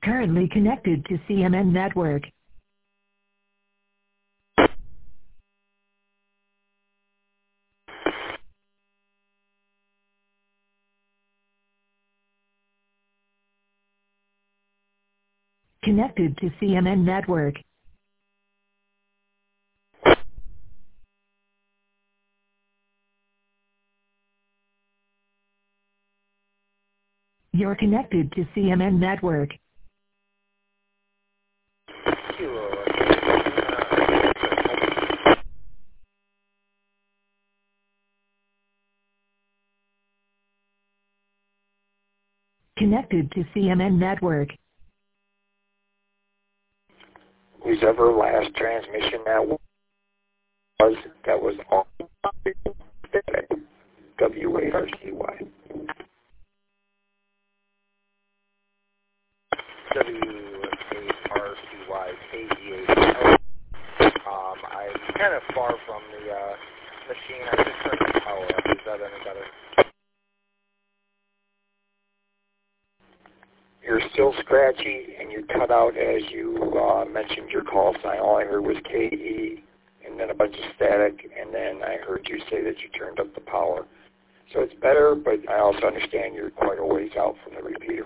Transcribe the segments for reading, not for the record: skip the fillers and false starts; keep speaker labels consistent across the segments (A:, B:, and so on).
A: Currently connected to CMN network. Connected to CMN network. You're connected to CMN network. Connected to CMN network.
B: Whoever last transmission that was all static. W-A-R-C-Y.
C: W-A-R-C-Y, K-E-A. I'm kind of far from the machine. I just turned the power up. Is that any better?
B: You're still scratchy, and you cut out as you mentioned your call sign. All I heard was K-E, and then a bunch of static, and then I heard you say that you turned up the power. So it's better, but I also understand you're quite a ways out from the repeater.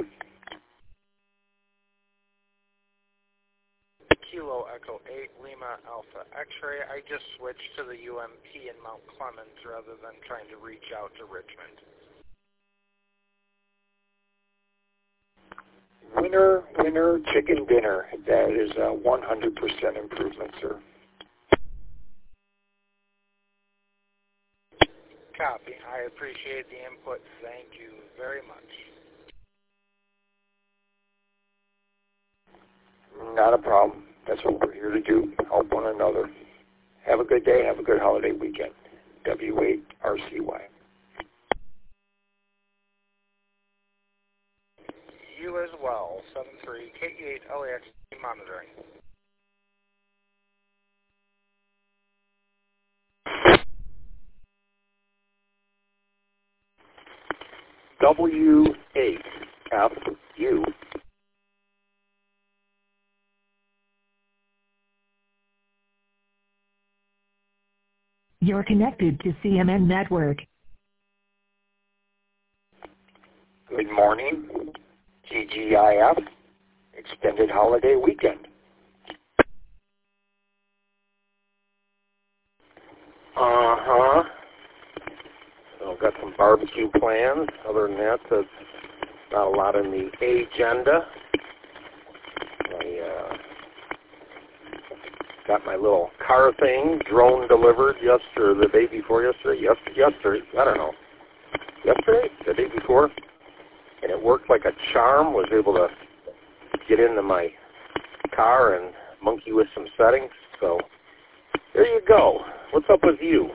C: Kilo Echo 8, Lima Alpha X-ray. I just switched to the UMP in Mount Clemens rather than trying to reach out to Richmond.
B: Winner, winner, chicken dinner. That is a 100% improvement, sir.
C: Copy. I appreciate the input. Thank you very much.
B: Not a problem. That's what we're here to do, help one another. Have a good day and have a good holiday weekend. W8RCY.
C: You as well. 73 KE8 LAX monitoring.
B: W8FU.
A: You're connected to CMN network.
B: Good morning. TGIF. Extended holiday weekend.
D: Uh-huh. So I've got some barbecue plans. Other than that, there's not a lot in the agenda. I got my little car thing, drone delivered yesterday, the day before yesterday. Yesterday, I don't know. Yesterday? The day before? And it worked like a charm. Was able to get into my car and monkey with some settings. So there you go. What's up with you?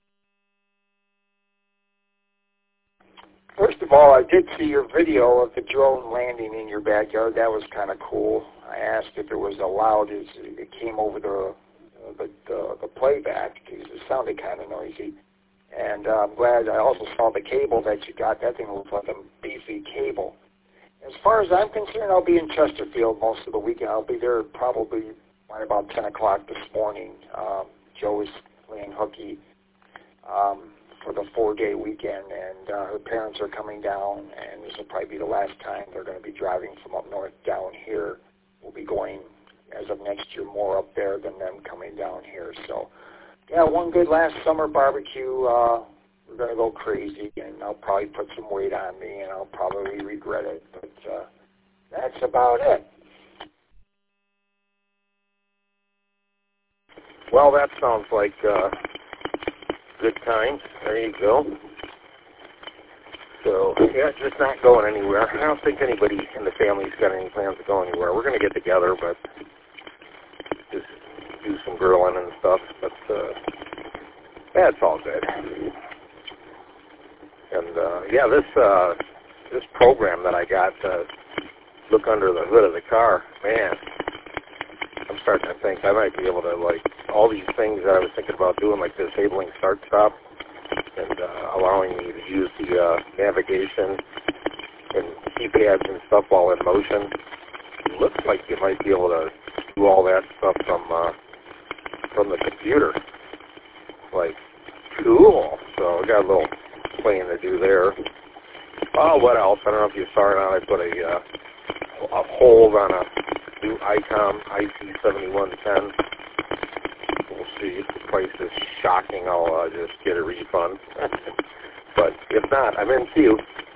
B: First of all, I did see your video of the drone landing in your backyard. That was kind of cool. I asked if it was allowed as it came over the playback because it sounded kind of noisy. And I'm glad I also saw the cable that you got. That thing looks like a beefy cable. As far as I'm concerned, I'll be in Chesterfield most of the weekend. I'll be there probably by about 10 o'clock this morning. Joe is playing hooky for the 4-day weekend, and her parents are coming down, and this will probably be the last time they're going to be driving from up north down here. We'll be going, as of next year, more up there than them coming down here. So, yeah, one good last summer barbecue. We're going to go crazy, and I'll probably put some weight on me, and I'll probably regret it. But that's about it.
D: Well, that sounds like good times. There you go. So, yeah, just not going anywhere. I don't think anybody in the family's got any plans to go anywhere. We're going to get together, but just do some grilling and stuff. But that's all good. And, yeah, this program that I got to look under the hood of the car, man, I'm starting to think I might be able to, like, all these things that I was thinking about doing, like disabling start-stop and allowing me to use the navigation and keypads and stuff while in motion. looks like you might be able to do all that stuff from the computer. Like, cool. So I got a little playing to do there. Oh, what else? I don't know if you saw it on. I put a hold on a new ICOM IC7110. We'll see. If the price is shocking, I'll just get a refund. But if not, I'm in queue.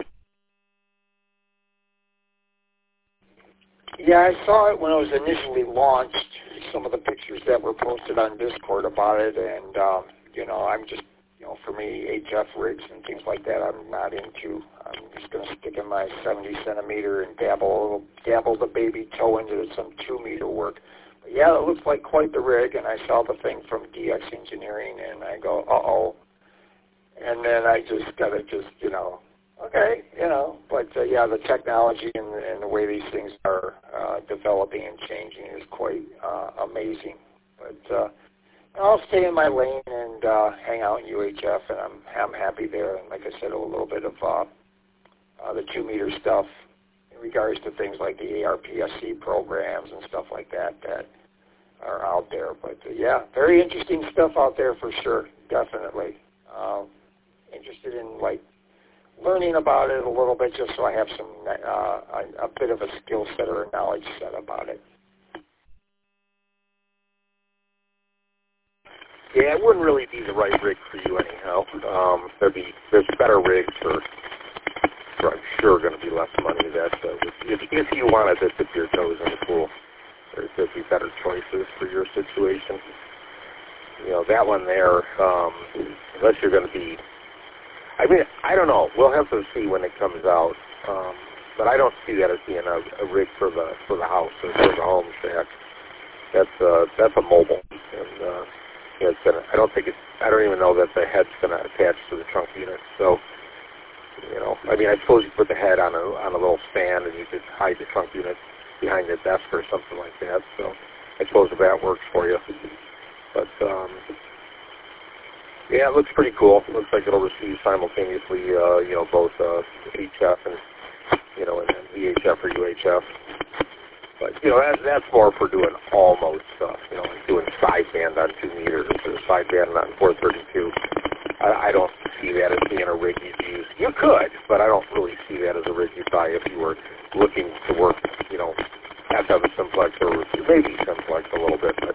B: Yeah, I saw it when it was initially launched, some of the pictures that were posted on Discord about it, and, I'm just, for me, HF rigs and things like that, I'm not into. I'm just going to stick in my 70 centimeter and dabble the baby toe into some 2 meter work. But yeah, it looks like quite the rig, and I saw the thing from DX Engineering, and I go, uh-oh. And then I just got to okay, but yeah, the technology and the way these things are developing and changing is quite amazing. But I'll stay in my lane and hang out in UHF, and I'm happy there. And like I said, a little bit of the 2 meter stuff in regards to things like the ARPSC programs and stuff like that are out there. But yeah, very interesting stuff out there for sure, definitely. Interested in learning about it a little bit, just so I have some a bit of a skill set or a knowledge set about it.
D: Yeah, it wouldn't really be the right rig for you anyhow. There's better rigs for I'm sure going to be less money. That if you wanted to dip your toes in the pool, there'd be better choices for your situation. That one there, unless you're going to be. I mean, I don't know. We'll have to see when it comes out. But I don't see that as being a rig for the house or for the home shack. That's a mobile, and it's gonna. I don't even know that the head's gonna attach to the trunk unit. So, I mean, I suppose you put the head on a little stand, and you could hide the trunk unit behind the desk or something like that. So, I suppose if that works for you. But yeah, it looks pretty cool. It looks like it'll receive simultaneously, both HF and and then VHF or UHF. But that's more for doing almost stuff. Like doing sideband on 2 meters or sideband on 432. I don't see that as being a rig you'd use. You could, but I don't really see that as a rig you'd buy if you were looking to work. Have to have a simplex or maybe simplex a little bit, but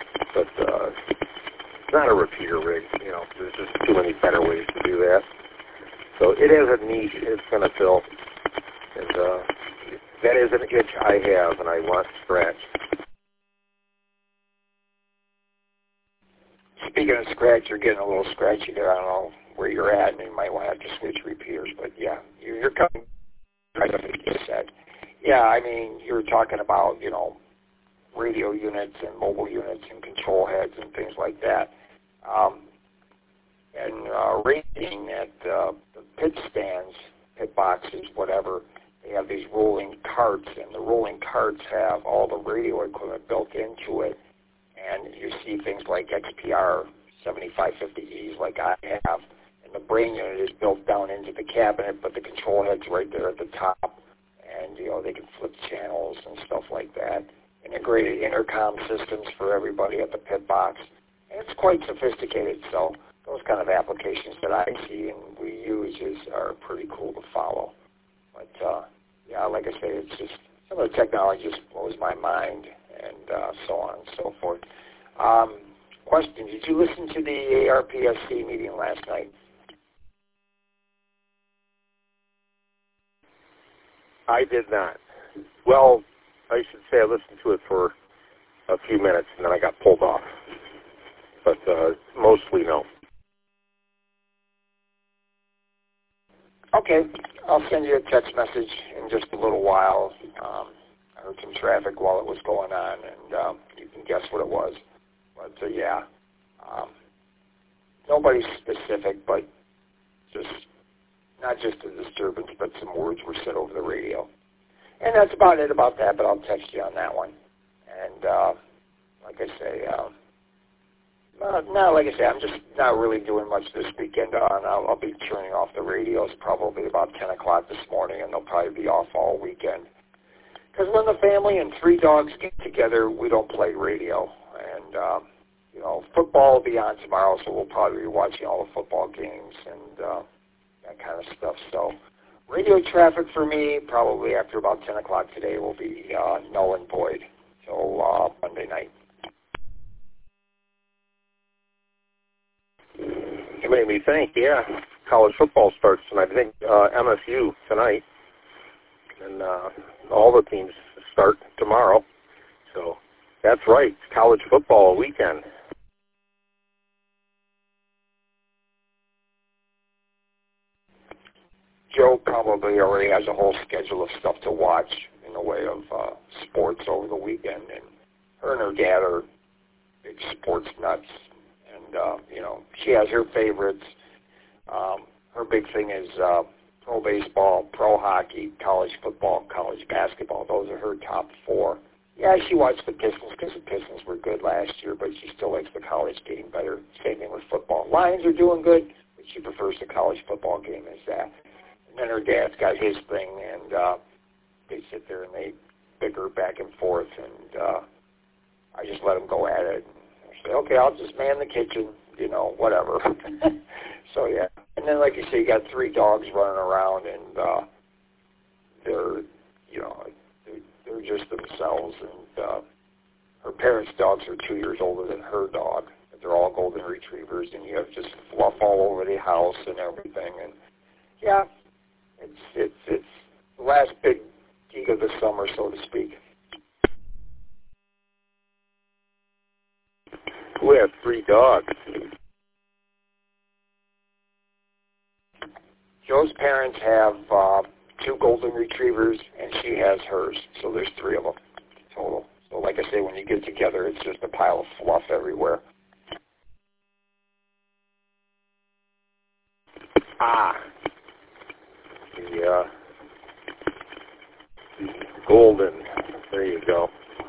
D: not a repeater rig. There's just too many better ways to do that. So it is a niche it's going to fill, and that is an itch I have, and I want scratched.
B: Speaking of scratch, you're getting a little scratchy there. I don't know where you're at, and you might want to have to switch repeaters. But yeah, you're coming right up what you said. Yeah, I mean, you're talking about, radio units and mobile units and control heads and things like that. And rating at the pit stands, pit boxes, whatever, they have these rolling carts, and the rolling carts have all the radio equipment built into it. And you see things like XPR 7550Es like I have, and the brain unit is built down into the cabinet, but the control head's right there at the top. And, they can flip channels and stuff like that. Integrated intercom systems for everybody at the pit box. And it's quite sophisticated, so those kind of applications that I see and we use are pretty cool to follow. But, yeah, like I say, it's just some of the technology just blows my mind, and so on and so forth. Question, did you listen to the ARPSC meeting last night?
D: I did not. Well, I should say I listened to it for a few minutes, and then I got pulled off. But mostly no.
B: Okay, I'll send you a text message in just a little while. I heard some traffic while it was going on, and you can guess what it was. But yeah, nobody specific, but just not just a disturbance, but some words were said over the radio. And that's about it about that, but I'll text you on that one. And like I say, I'm just not really doing much this weekend. I'll be turning off the radios probably about 10 o'clock this morning, and they'll probably be off all weekend. Because when the family and 3 dogs get together, we don't play radio. And, you know, football will be on tomorrow, so we'll probably be watching all the football games and that kind of stuff. So radio traffic for me, probably after about 10 o'clock today, will be null and void till Monday night.
D: You made me think, yeah. College football starts tonight. I think MSU tonight. And all the teams start tomorrow. So that's right. It's college football weekend.
B: Joe probably already has a whole schedule of stuff to watch in the way of sports over the weekend. And her and her dad are big sports nuts. And, you know, she has her favorites. Her big thing is pro baseball, pro hockey, college football, college basketball. Those are her top 4. Yeah, she watched the Pistons because the Pistons were good last year, but she still likes the college game better. Same thing with football. Lions are doing good, but she prefers the college football game as that. And then her dad's got his thing, and they sit there and they bicker back and forth, and I just let them go at it. And I say, okay, I'll just man the kitchen, you know, whatever. So, yeah. And then, like you say, you got 3 dogs running around, and they're, you know, they're just themselves. And her parents' dogs are 2 years older than her dog. They're all golden retrievers, and you have just fluff all over the house and everything. And, yeah, it's the last big gig of the summer, so to speak.
D: We have 3 dogs.
B: Joe's parents have 2 golden retrievers, and she has hers. So there's 3 of them total. So like I say, when you get together, it's just a pile of fluff everywhere.
D: The golden. There you go.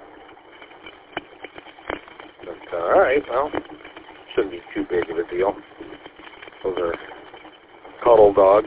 D: But, all right, well, shouldn't be too big of a deal. Those are cuddle dogs.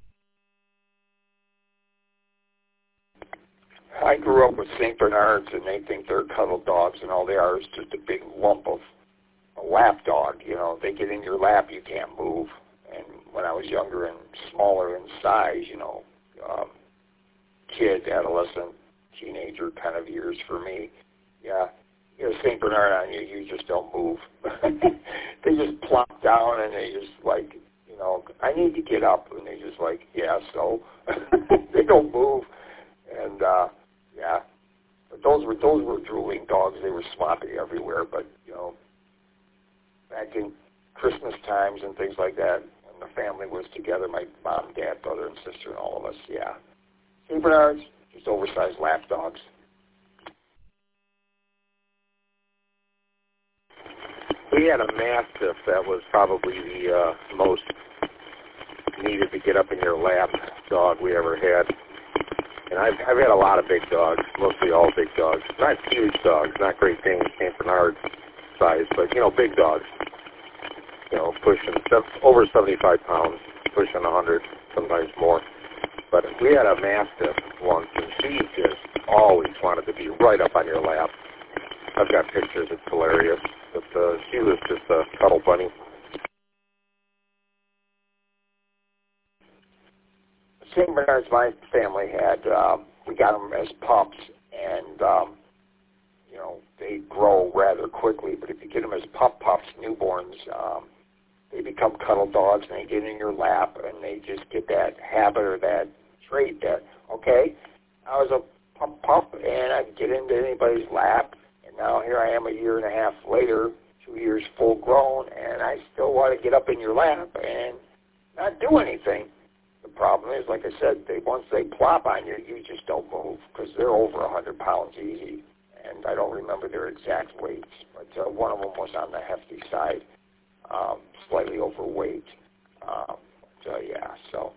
B: I grew up with St. Bernards, and they think they're cuddle dogs, and all they are is just a big lump of a lap dog. You know, they get in your lap, you can't move. And when I was younger and smaller in size, you know, kid, adolescent, teenager kind of years for me, yeah, you know, St. Bernard on you, you just don't move. They just plop down, and they just like, you know, I need to get up, and they just like, yeah, so they don't move, and yeah, but those were drooling dogs. They were sloppy everywhere, but you know, back in Christmas times and things like that, when the family was together, my mom, dad, brother, and sister, and all of us, yeah, St. Bernards, just oversized lap dogs.
D: We had a Mastiff that was probably the most needed to get up in your lap dog we ever had. And I've had a lot of big dogs, mostly all big dogs. Not huge dogs, not Great Danes, St. Bernard size, but, you know, big dogs. You know, pushing over 75 pounds, pushing 100, sometimes more. But we had a Mastiff once, and she just always wanted to be right up on your lap. I've got pictures, it's hilarious. But she was just a cuddle bunny.
B: St. Bernards, my family had, we got them as pups, and, you know, they grow rather quickly, but if you get them as pups, newborns, they become cuddle dogs, and they get in your lap, and they just get that habit or that trait that, okay, I was a pup, and I could get into anybody's lap, and now here I am a year and a half later, 2 years full grown, and I still want to get up in your lap and not do anything. The problem is, like I said, once they plop on you, you just don't move because they're over 100 pounds easy. And I don't remember their exact weights, but one of them was on the hefty side, slightly overweight. Yeah, so.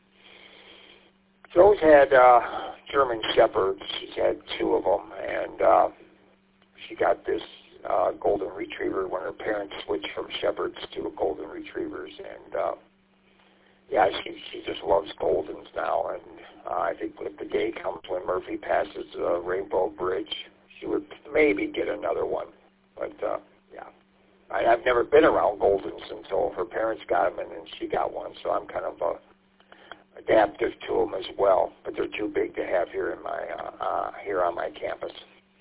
B: Joe's had German Shepherds. She's had 2 of them, and she got this golden retriever when her parents switched from Shepherds to golden retrievers, and yeah, she just loves Goldens now, and I think if the day comes when Murphy passes Rainbow Bridge, she would maybe get another one. But yeah, I've never been around Goldens until her parents got them, and then she got one. So I'm kind of adaptive to them as well. But they're too big to have here in my here on my campus.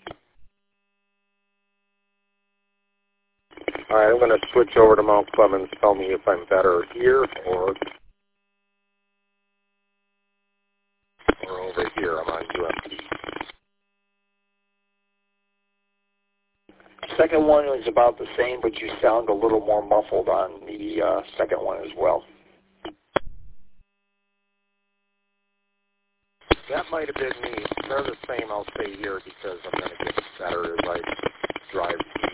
D: All right, I'm going to switch over to Mount Clemens. Tell me if I'm better here or over here. I'm on UMP.
B: Second one is about the same, but you sound a little more muffled on the second one as well.
D: That might have been me. They're the same, I'll say here, because I'm going to get better as I drive east.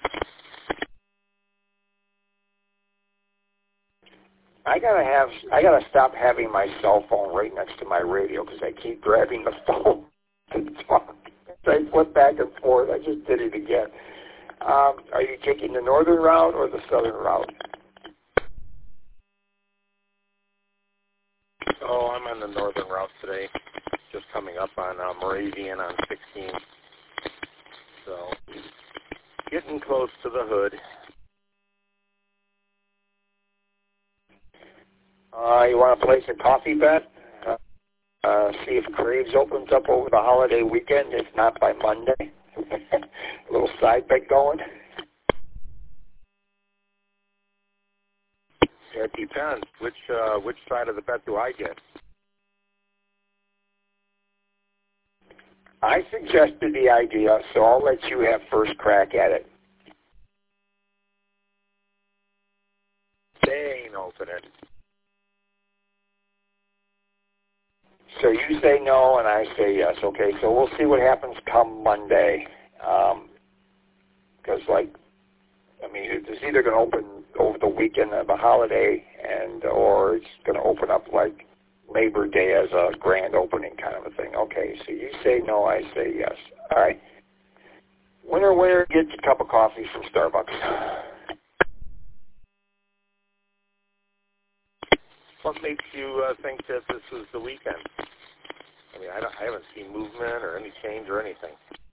B: I gotta stop having my cell phone right next to my radio because I keep grabbing the phone to talk. I flip back and forth. I just did it again. Are you taking the northern route or the southern route?
D: Oh, I'm on the northern route today. Just coming up on Moravian on 16. So, getting close to the hood.
B: You want to place a coffee bet? See if Craves opens up over the holiday weekend, if not by Monday. A little side bet going.
D: It depends. Which side of the bet do I get?
B: I suggested the idea, so I'll let you have first crack at it.
D: They ain't opening.
B: So you say no, and I say yes. Okay, so we'll see what happens come Monday. Because, it's either going to open over the weekend of the holiday, or it's going to open up like Labor Day as a grand opening kind of a thing. Okay, so you say no, I say yes. All right. Winner, get your cup of coffee from Starbucks.
D: What makes you think that this is the weekend? I mean, I haven't seen movement or any change or anything.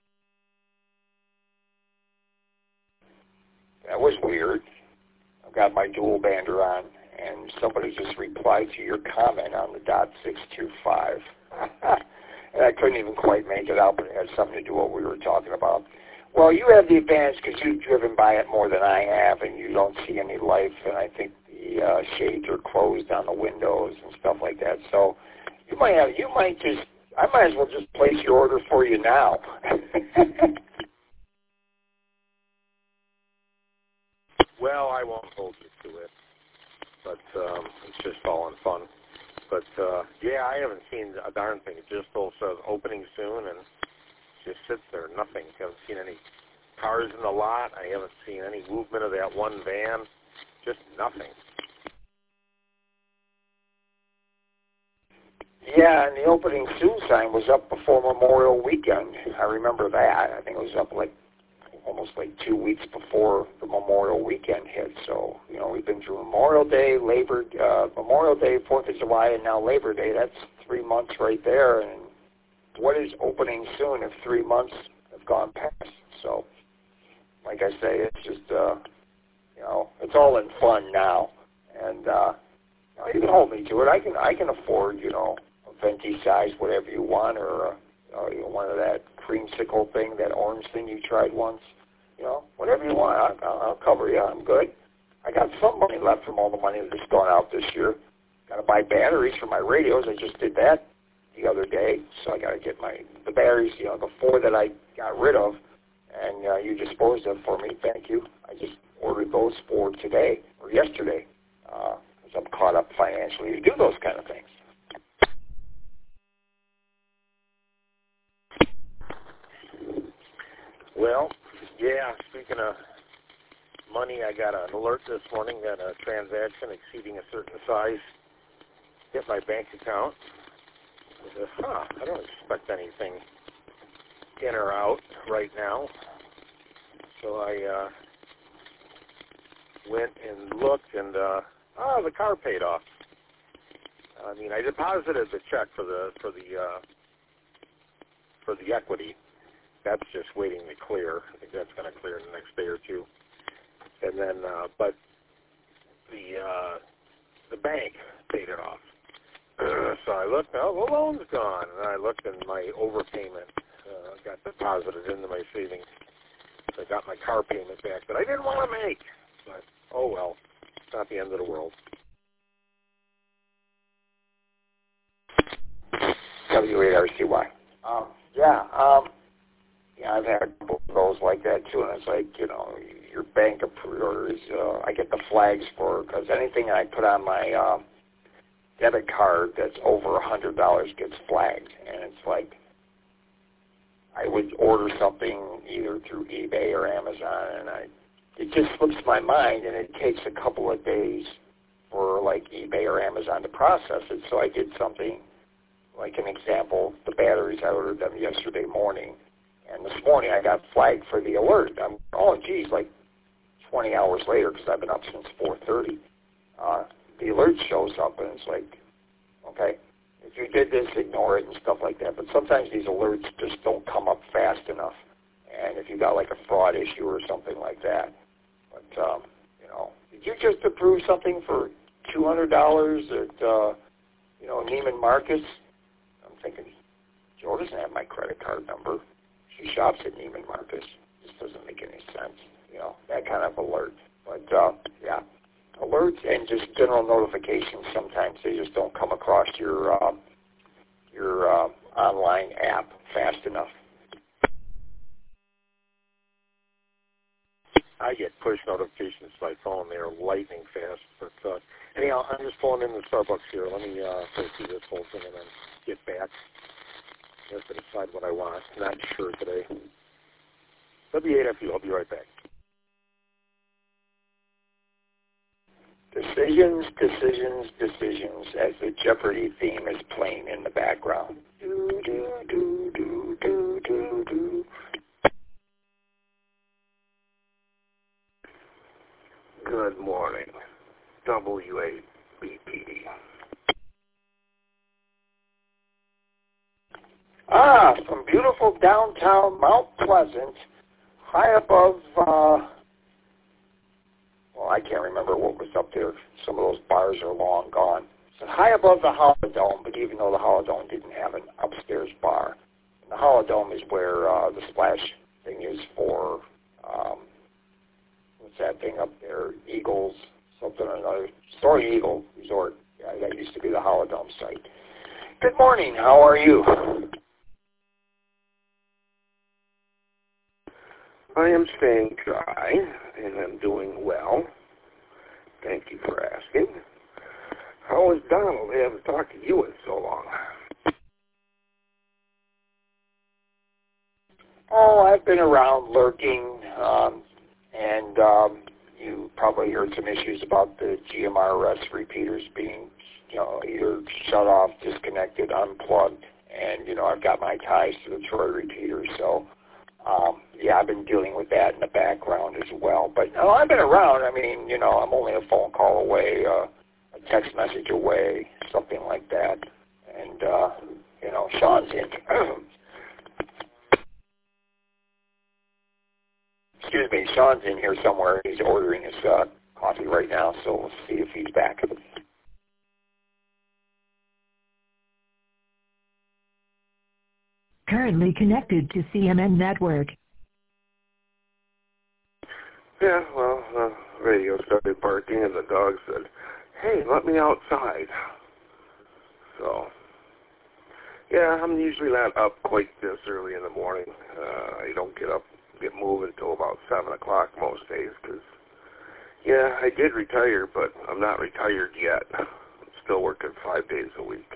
B: That was weird. I've got my dual bander on, and somebody just replied to your comment on the .625. And I couldn't even quite make it out, but it had something to do with what we were talking about. Well, you have the advantage because you've driven by it more than I have, and you don't see any life, and I think the shades are closed on the windows and stuff like that. So I might as well just place your order for you now.
D: Well, I won't hold you to it, but it's just all in fun. But, yeah, I haven't seen a darn thing. It just all says opening soon, and just sits there, nothing. I haven't seen any cars in the lot. I haven't seen any movement of that one van. Just nothing.
B: Yeah, and the opening soon sign was up before Memorial Weekend. I remember that. I think it was up almost 2 weeks before the Memorial Weekend hit. So, we've been through Memorial Day, Memorial Day, 4th of July, and now Labor Day. That's 3 months right there. And what is opening soon if 3 months have gone past? So, like I say, it's just, it's all in fun now. And you can hold me to it. I can afford, a venti size, whatever you want, or one of that creamsicle thing, that orange thing you tried once. Whatever you want, I'll cover you. I'm good. I got some money left from all the money that's gone out this year. Got to buy batteries for my radios. I just did that the other day, so I got to get the batteries, the 4 that I got rid of, and you disposed of for me. Thank you. I just ordered those for today or yesterday, because I'm caught up financially to do those kind of things.
D: Well, yeah, speaking of money, I got an alert this morning that a transaction exceeding a certain size hit my bank account. I said, I don't expect anything in or out right now. So I went and looked, and the car paid off. I mean, I deposited the check for the equity. That's just waiting to clear. I think that's going to clear in the next day or two. And then, but the bank paid it off. So I looked, oh, the loan's gone. And I looked, and my overpayment got deposited into my savings. So I got my car payment back that I didn't want to make. But, oh well, it's not the end of the world.
B: W-A-R-C-Y. Yeah, I've had a couple of those like that too, and it's like, your bank approvers, I get the flags for, because anything I put on my debit card that's over $100 gets flagged, and it's like, I would order something either through eBay or Amazon, and it just slips my mind, and it takes a couple of days for like eBay or Amazon to process it, so I did something, like an example, the batteries, I ordered them yesterday morning, and this morning I got flagged for the alert. I'm, oh, geez, like 20 hours later, because I've been up since 4:30, the alert shows up, and it's like, okay, if you did this, ignore it and stuff like that. But sometimes these alerts just don't come up fast enough, and if you got like a fraud issue or something like that. But, did you just approve something for $200 at, Neiman Marcus? I'm thinking, Joe doesn't have my credit card number. She shops at Neiman Marcus. This doesn't make any sense, that kind of alert. But, yeah, alerts and just general notifications, sometimes they just don't come across your online app fast enough.
D: I get push notifications to my phone. They're lightning fast. But anyhow, I'm just pulling in the Starbucks here. Let me go through this whole thing and then get back. I have to decide what I want. Not sure today. W8FU. I'll be right back.
B: Decisions, decisions, decisions, as the Jeopardy theme is playing in the background. Do, do, do, do, do, do, do.
D: Good morning. W8BPD.
B: From beautiful downtown Mount Pleasant, high above, I can't remember what was up there. Some of those bars are long gone. So high above the Holodome, but even though the Holodome didn't have an upstairs bar, the Holodome is where the splash thing is for, what's that thing up there? Eagles, something or another. Soaring Eagle Resort. Yeah, that used to be the Holodome site. Good morning. How are you?
E: I am staying dry, and I'm doing well. Thank you for asking. How is Donald? I haven't talked to you in so long.
B: Oh, I've been around lurking, and you probably heard some issues about the GMRS repeaters being, either shut off, disconnected, unplugged, and, I've got my ties to the Troy repeaters, so... yeah, I've been dealing with that in the background as well. But no, I've been around. I mean, I'm only a phone call away, a text message away, something like that. And, Sean's in. Excuse me, Sean's in here somewhere. He's ordering his coffee right now, so we'll see if he's back.
A: Currently connected to CMN Network.
E: Yeah, well, the radio started barking, and the dog said, hey, let me outside. So, yeah, I'm usually not up quite this early in the morning. I don't get moving until about 7 o'clock most days, because, yeah, I did retire, but I'm not retired yet. I'm still working 5 days a week.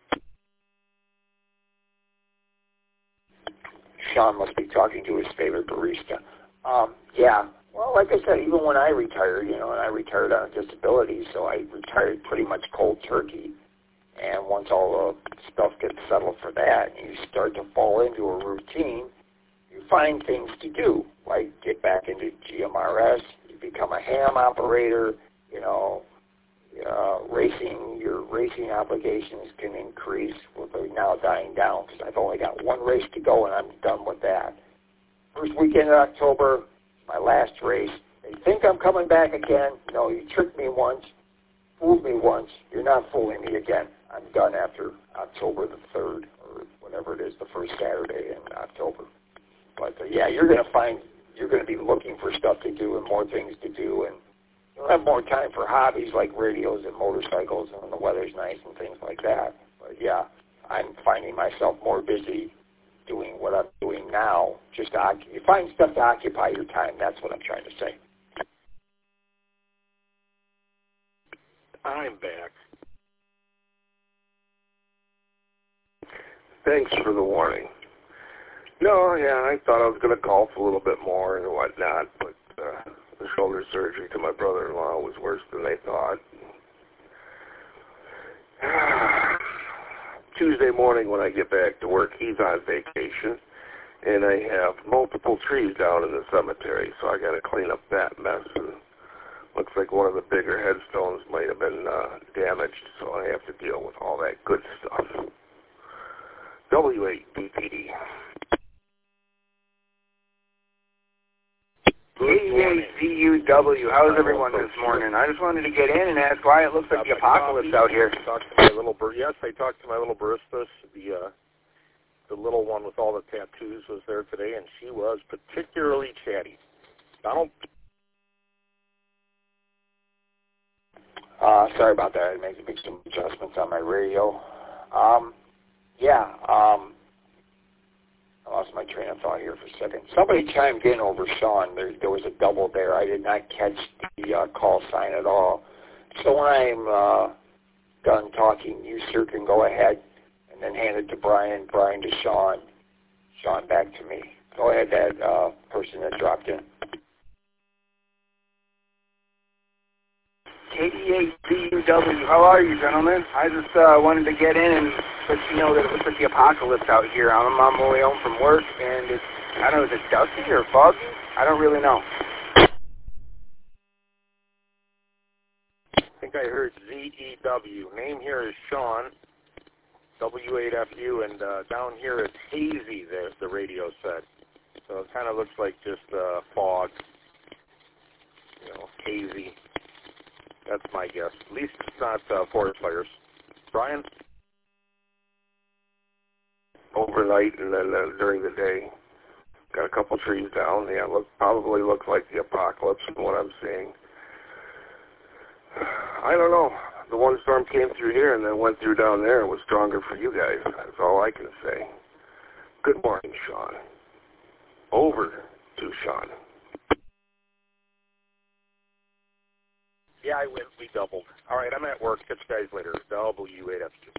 B: Sean must be talking to his favorite barista. Yeah. Well, like I said, even when I retired, and I retired on a disability, so I retired pretty much cold turkey. And once all the stuff gets settled for that, and you start to fall into a routine, you find things to do, like get back into GMRS, you become a ham operator, your racing obligations can increase. Well, they're now dying down because I've only got one race to go and I'm done with that. First weekend of October, my last race. They think I'm coming back again. No, you tricked me once, fooled me once. You're not fooling me again. I'm done after October the 3rd or whatever it is, the first Saturday in October. But yeah, you're going to be looking for stuff to do and more things to do, and you'll have more time for hobbies like radios and motorcycles and when the weather's nice and things like that. But yeah, I'm finding myself more busy doing what I'm doing now. Just you find stuff to occupy your time. That's what I'm trying to say.
E: I'm back. Thanks for the warning. No, yeah, I thought I was going to golf a little bit more and whatnot, but the shoulder surgery to my brother-in-law was worse than they thought. Tuesday morning when I get back to work, he's on vacation, and I have multiple trees down in the cemetery, so I got to clean up that mess. And looks like one of the bigger headstones might have been damaged, so I have to deal with all that good stuff. W8BPD.
F: KDACUW. How's everyone this morning? I just wanted to get in and ask why it looks like the apocalypse out here.
C: Yes, I talked to my little baristas. The little one with all the tattoos was there today, and she was particularly chatty. Donald?
B: Sorry about that. I had to make some adjustments on my radio. I lost my train of thought here for a second. Somebody chimed in over Sean. There was a double there. I did not catch the call sign at all. So when I'm done talking, you, sir, can go ahead and then hand it to Brian, Brian to Sean, Sean back to me. Go ahead, that person that dropped in.
F: KDACUW. How are you, gentlemen? I just wanted to get in and let you know that it looks like the apocalypse out here. I'm on my way home from work, and it's, I don't know, is it dusty or foggy? I don't really know.
C: I think I heard ZEW. Name here is Sean, W8FU, and down here it's hazy, the radio said. So it kind of looks like just fog, hazy. That's my guess. At least it's not forest fires. Brian?
E: Overnight and then during the day. Got a couple trees down. Yeah, probably looks like the apocalypse from what I'm seeing. I don't know. The one storm came through here and then went through down there. It was stronger for you guys. That's all I can say. Good morning, Sean. Over to Sean.
C: Yeah, I win. We doubled. All right, I'm at work. Catch you guys later. W8FQ.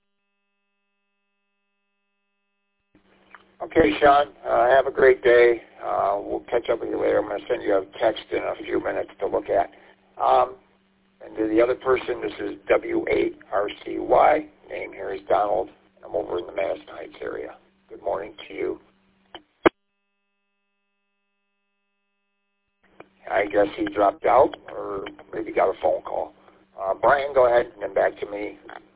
B: Okay, Sean. Have a great day. We'll catch up with you later. I'm going to send you a text in a few minutes to look at. And to the other person, this is W8RCY. Name here is Donald. I'm over in the Madison Heights area. Good morning to you. I guess he dropped out or maybe got a phone call. Brian, go ahead and then back to me.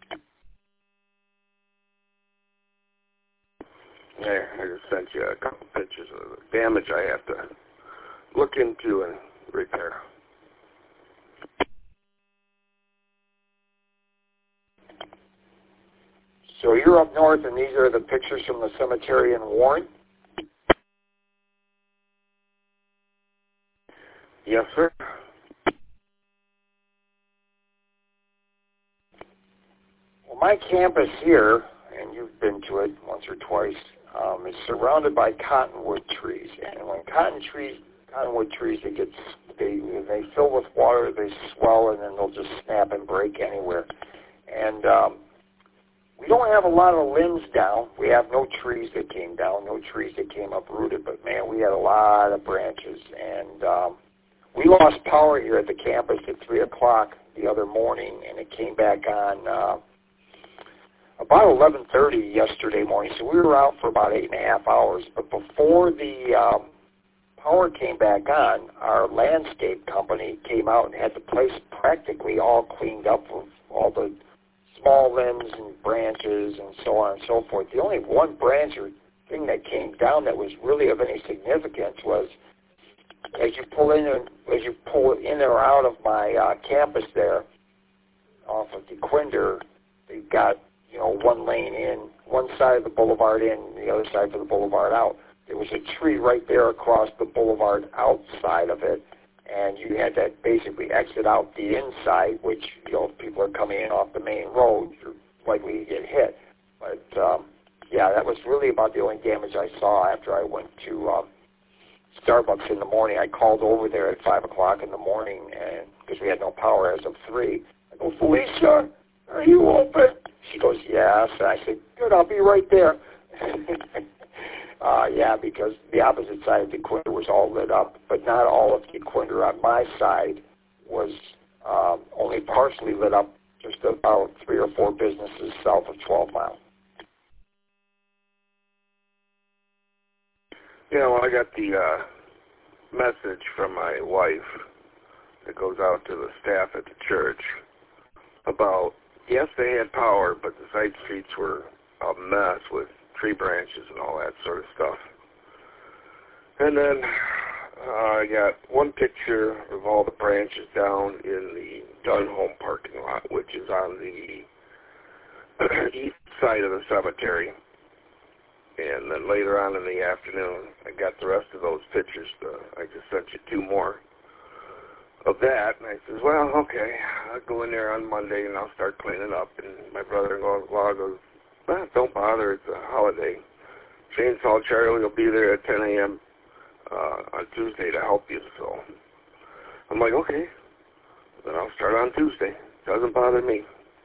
E: Yeah, I just sent you a couple pictures of the damage I have to look into and repair.
B: So you're up north, and these are the pictures from the cemetery in Warren?
E: Yes, sir.
B: Well, my campus here, and you've been to it once or twice, is surrounded by cottonwood trees. And when cottonwood trees, they fill with water, they swell, and then they'll just snap and break anywhere. And we don't have a lot of limbs down. We have no trees that came down, no trees that came uprooted, but man, we had a lot of branches. And we lost power here at the campus at 3 o'clock the other morning, and it came back on about 11:30 yesterday morning. So we were out for about 8.5 hours. But before the power came back on, our landscape company came out and had the place practically all cleaned up all the small limbs and branches and so on and so forth. The only one branch or thing that came down that was really of any significance was as you pull in or out of my campus there off of DeQuinder, they've got, one lane in, one side of the boulevard in, and the other side of the boulevard out. There was a tree right there across the boulevard outside of it, and you had to basically exit out the inside, which, if people are coming in off the main road, you're likely to get hit. But, that was really about the only damage I saw after I went to Starbucks in the morning. I called over there at 5 o'clock in the morning, and because we had no power as of 3. I go, Felicia, are you open? She goes, yes. And I said, good, I'll be right there. Because the opposite side of DeQuinder was all lit up, but not all of DeQuinder on my side was only partially lit up, just about 3 or 4 businesses south of 12 Mile.
E: Yeah, well, I got the message from my wife that goes out to the staff at the church about, yes, they had power, but the side streets were a mess with tree branches and all that sort of stuff. And then I got one picture of all the branches down in the Dunn Home parking lot, which is on the east side of the cemetery. And then later on in the afternoon, I got the rest of those pictures. I just sent you 2 more of that. And I says, well, okay, I'll go in there on Monday and I'll start cleaning up. And my brother-in-law goes, well, don't bother, it's a holiday. Chainsaw Charlie will be there at 10 a.m. On Tuesday to help you. So I'm like, okay, then I'll start on Tuesday. Doesn't bother me.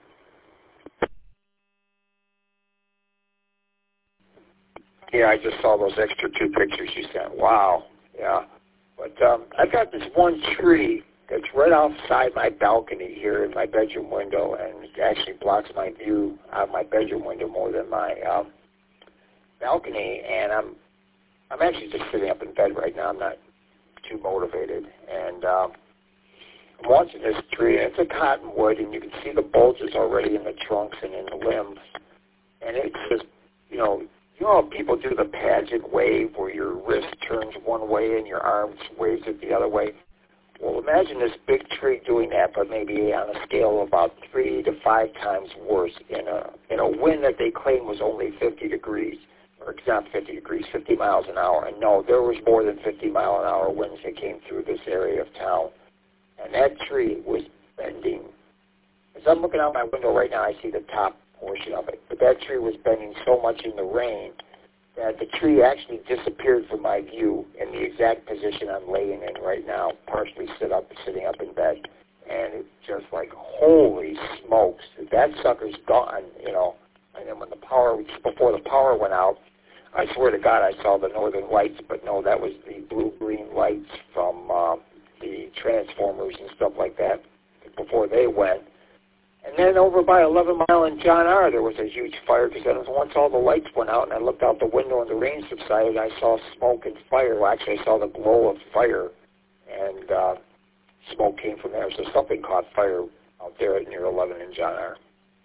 B: Yeah, I just saw those extra 2 pictures you sent. Wow. Yeah. But I've got this one tree that's right outside my balcony here in my bedroom window, and it actually blocks my view out of my bedroom window more than my balcony. And I'm actually just sitting up in bed right now. I'm not too motivated. And I'm watching this tree, and it's a cottonwood, and you can see the bulges already in the trunks and in the limbs. And it's just, you know how people do the pageant wave where your wrist turns one way and your arm waves it the other way? Well, imagine this big tree doing that, but maybe on a scale of about 3 to 5 times worse in a wind that they claim was only 50 degrees. Or it's not 50 degrees, 50 miles an hour. And no, there was more than 50-mile-an-hour winds that came through this area of town. And that tree was bending. As I'm looking out my window right now, I see the top portion of it. But that tree was bending so much in the rain that the tree actually disappeared from my view in the exact position I'm laying in right now, partially sitting up in bed. And it's just like, holy smokes, that sucker's gone, And then before the power went out, I swear to God I saw the northern lights, but no, that was the blue-green lights from the transformers and stuff like that before they went. And then over by 11 Mile and John R., there was a huge fire, because then once all the lights went out and I looked out the window and the rain subsided, I saw smoke and fire. Well, actually, I saw the glow of fire, and smoke came from there. So something caught fire out there near 11 and John R.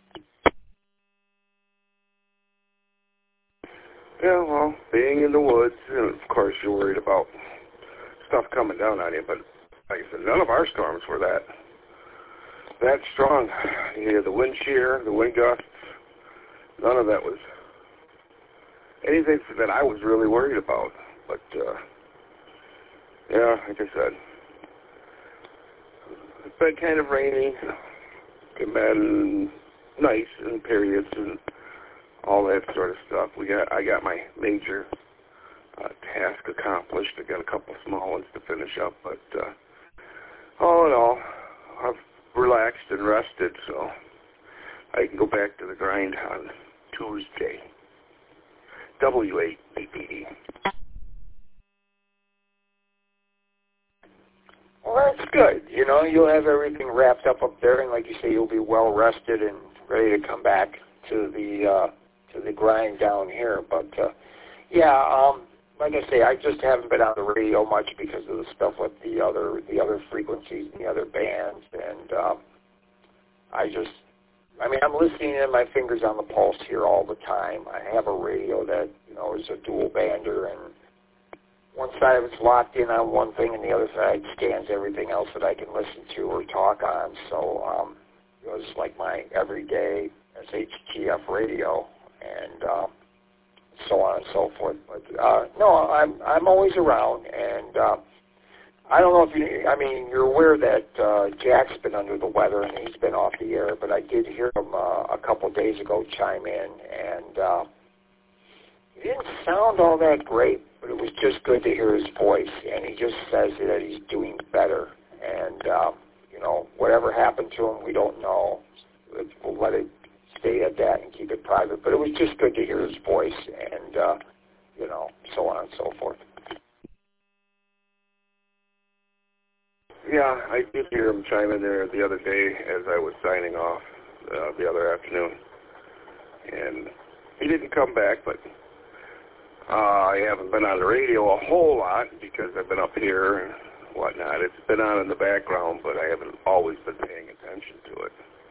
E: Yeah, well, being in the woods, and of course you're worried about stuff coming down on you, but like I said, none of our storms were that strong. You had the wind shear, the wind gusts, none of that was anything that I was really worried about. But, yeah, like I said, it's been kind of rainy, it's been nice in periods and all that sort of stuff. I got my major task accomplished. I got a couple small ones to finish up, but all in all, I've relaxed and rested, so I can go back to the grind on Tuesday. W8BPD.
B: Well, that's good. You'll have everything wrapped up there, and like you say, you'll be well rested and ready to come back to the grind down here. But like I say, I just haven't been on the radio much because of the stuff with the other frequencies and the other bands, and I just I mean, I'm listening and my finger's on the pulse here all the time. I have a radio that, you know, is a dual bander, and one side of it's locked in on one thing, and the other side scans everything else that I can listen to or talk on. So it was like my everyday SHTF radio, and so on and so forth. But no, I'm always around, and I don't know if you're aware that Jack's been under the weather and he's been off the air, but I did hear him a couple of days ago chime in, and he didn't sound all that great, but it was just good to hear his voice, and he just says that he's doing better, and, you know, whatever happened to him, we don't know. We'll let it stay at that and keep it private, but it was just good to hear his voice, and, you know, so on and so forth.
E: Yeah, I did hear him chime in there the other day as I was signing off the other afternoon. And he didn't come back, but I haven't been on the radio a whole lot because I've been up here and whatnot. It's been on in the background, but I haven't always been paying attention to it.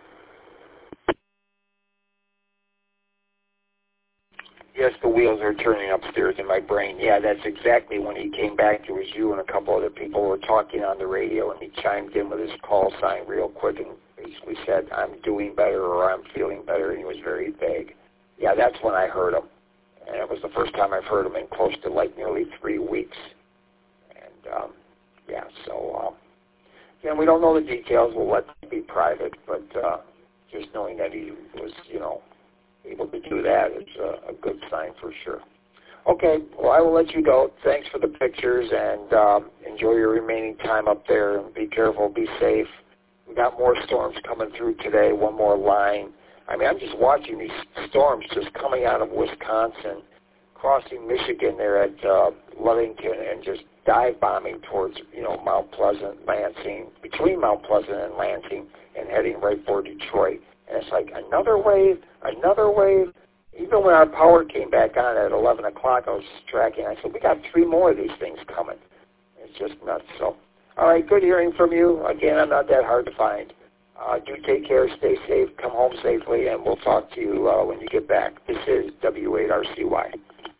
B: Yes, the wheels are turning upstairs in my brain. Yeah, that's exactly when he came back. It was you and a couple other people were talking on the radio, and he chimed in with his call sign real quick and basically said, I'm doing better or I'm feeling better, and he was very vague. Yeah, that's when I heard him. And it was the first time I've heard him in close to like nearly 3 weeks. And, yeah, so, yeah, we don't know the details. We'll let it be private, but just knowing that he was, you know, able to do that is a good sign for sure. Okay, well, I will let you go. Thanks for the pictures, and enjoy your remaining time up there. And be careful, be safe. We got more storms coming through today, one more line. I mean, I'm just watching these storms just coming out of Wisconsin, crossing Michigan there at Ludington, and just dive bombing towards, you know, Mount Pleasant, Lansing, between Mount Pleasant and Lansing, and heading right for Detroit. And it's like another wave, another wave. Even when our power came back on at 11 o'clock, I was tracking. I said, we got 3 more of these things coming. It's just nuts. So, all right, good hearing from you. Again, I'm not that hard to find. Do take care, stay safe, come home safely, and we'll talk to you when you get back. This is W8RCY.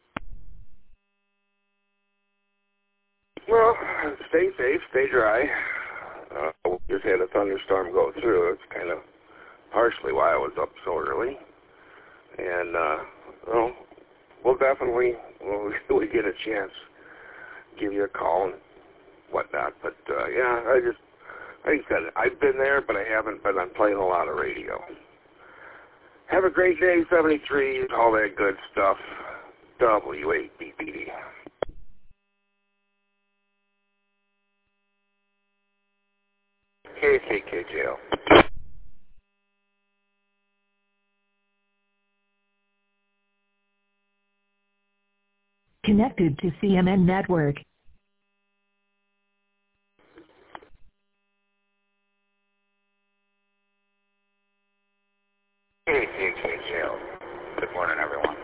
E: Well, stay safe, stay dry. We just had a thunderstorm go through. It's kind of partially why I was up so early. And, well, we'll definitely, when we get a chance, give you a call and whatnot. But, yeah, like I said, I've been there, but I haven't been on playing a lot of radio. Have a great day, 73, all that good stuff. W8BPD.
F: KCKJO.
A: Connected to CMN Network.
F: KCKJO. Good morning, everyone.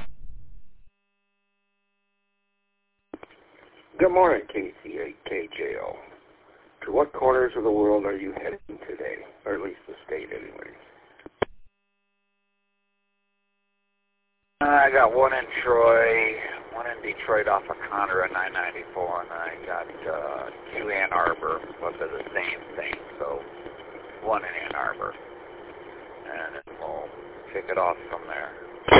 E: Good morning, KCKJO. To what corners of the world are you heading today? Or at least the state, anyways.
F: I got one in Troy, one in Detroit off of Conroe 994, and I got 2 Ann Arbor, both of the same thing, so one in Ann Arbor. And then we'll kick it off from there.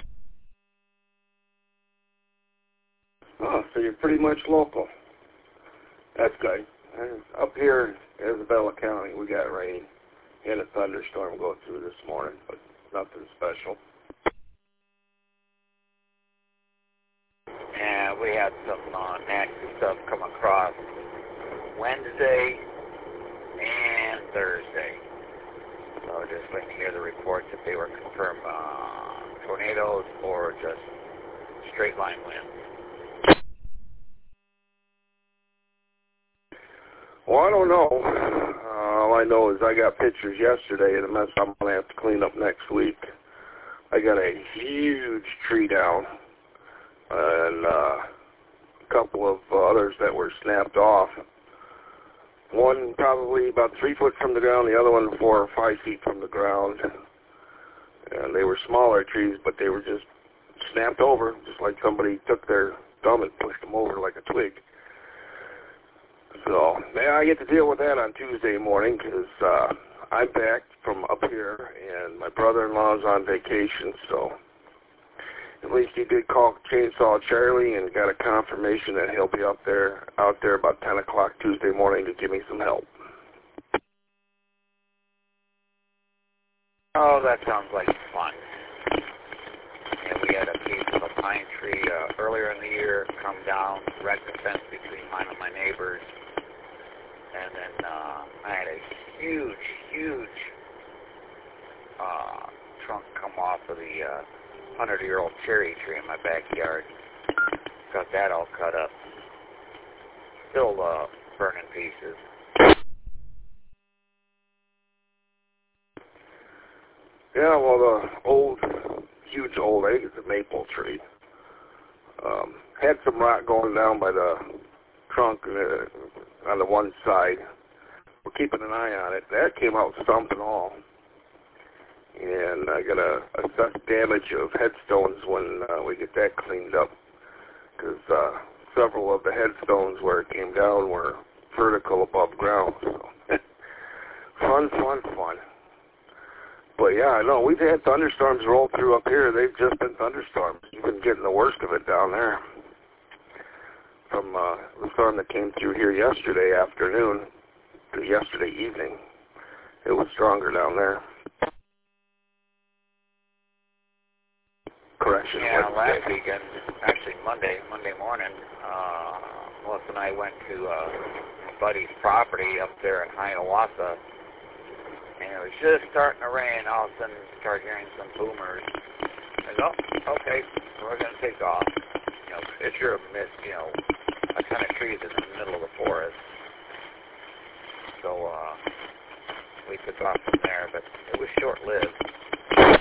E: Oh, so you're pretty much local. That's good. Up here in Isabella County, we got rain and a thunderstorm go through this morning, but nothing special.
F: And we had some nasty stuff come across Wednesday and Thursday. So just waiting to hear the reports if they were confirmed tornadoes or just straight line winds.
E: Well, I don't know. All I know is I got pictures yesterday of the mess I'm going to have to clean up next week. I got a huge tree down and a couple of others that were snapped off. One probably about 3 foot from the ground, the other one 4 or 5 feet from the ground. and they were smaller trees, but they were just snapped over, just like somebody took their thumb and pushed them over like a twig. So now I get to deal with that on Tuesday morning because I'm back from up here, and my brother-in-law's on vacation, so at least he did call Chainsaw Charlie and got a confirmation that he'll be out there about 10 o'clock Tuesday morning to give me some help.
F: Oh, that sounds like fun. And we had a piece of a pine tree earlier in the year come down, wreck the fence between mine and my neighbors. And then I had a huge trunk come off of the 100-year-old cherry tree in my backyard. Got that all cut up. Still burning pieces.
E: Yeah, well, the huge old, I think it's a maple tree, had some rot going down by the trunk on the one side. We're keeping an eye on it. That came out stump and all. And I got to assess damage of headstones when we get that cleaned up, because several of the headstones where it came down were vertical above ground. So fun. But yeah, I know we've had thunderstorms roll through up here. They've just been thunderstorms. You've been getting the worst of it down there. From the storm that came through here yesterday afternoon to yesterday evening, it was stronger down there. Correction.
F: Yeah, last weekend, actually Monday morning, Melissa and I went to my buddy's property up there in Hiawatha, and it was just starting to rain. All of a sudden, started hearing some boomers. I go, okay, we're going to take off. You know, if you're a ton of trees in the middle of the forest. So we took off from there, but it was short-lived.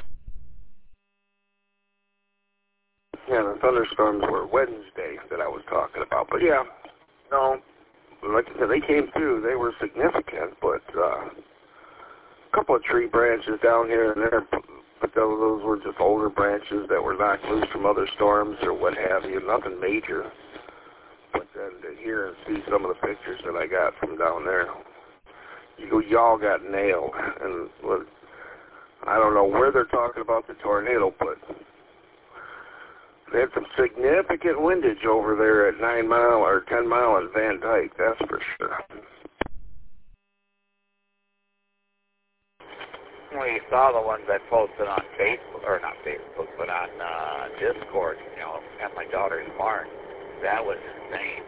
E: Yeah, the thunderstorms were Wednesday that I was talking about. But yeah, no, like I said, they came through. They were significant, but a couple of tree branches down here and there, but those were just older branches that were knocked loose from other storms or what have you. Nothing major. But then to hear and see some of the pictures that I got from down there, y'all got nailed. And I don't know where they're talking about the tornado, but they had some significant windage over there at 9 Mile or 10 Mile in Van Dyke, that's for sure.
F: We saw the ones I posted on Facebook, or not Facebook, but on Discord, at my daughter's barn. That was insane.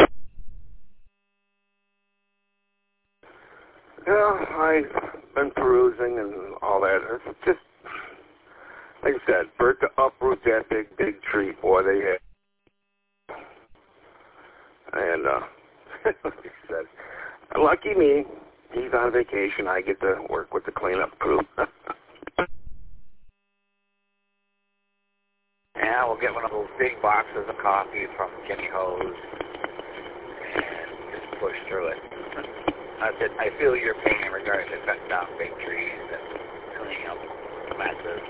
E: Yeah, I've been perusing and all that. It's just, like I said, for it to uproot that big tree, boy, they had. And, like I said, lucky me, he's on vacation. I get to work with the cleanup crew.
F: Yeah, we'll get one of those big boxes of coffee from Kenny Hose and just push through it. I feel your pain in regards to cutting down big trees and cleaning up messes.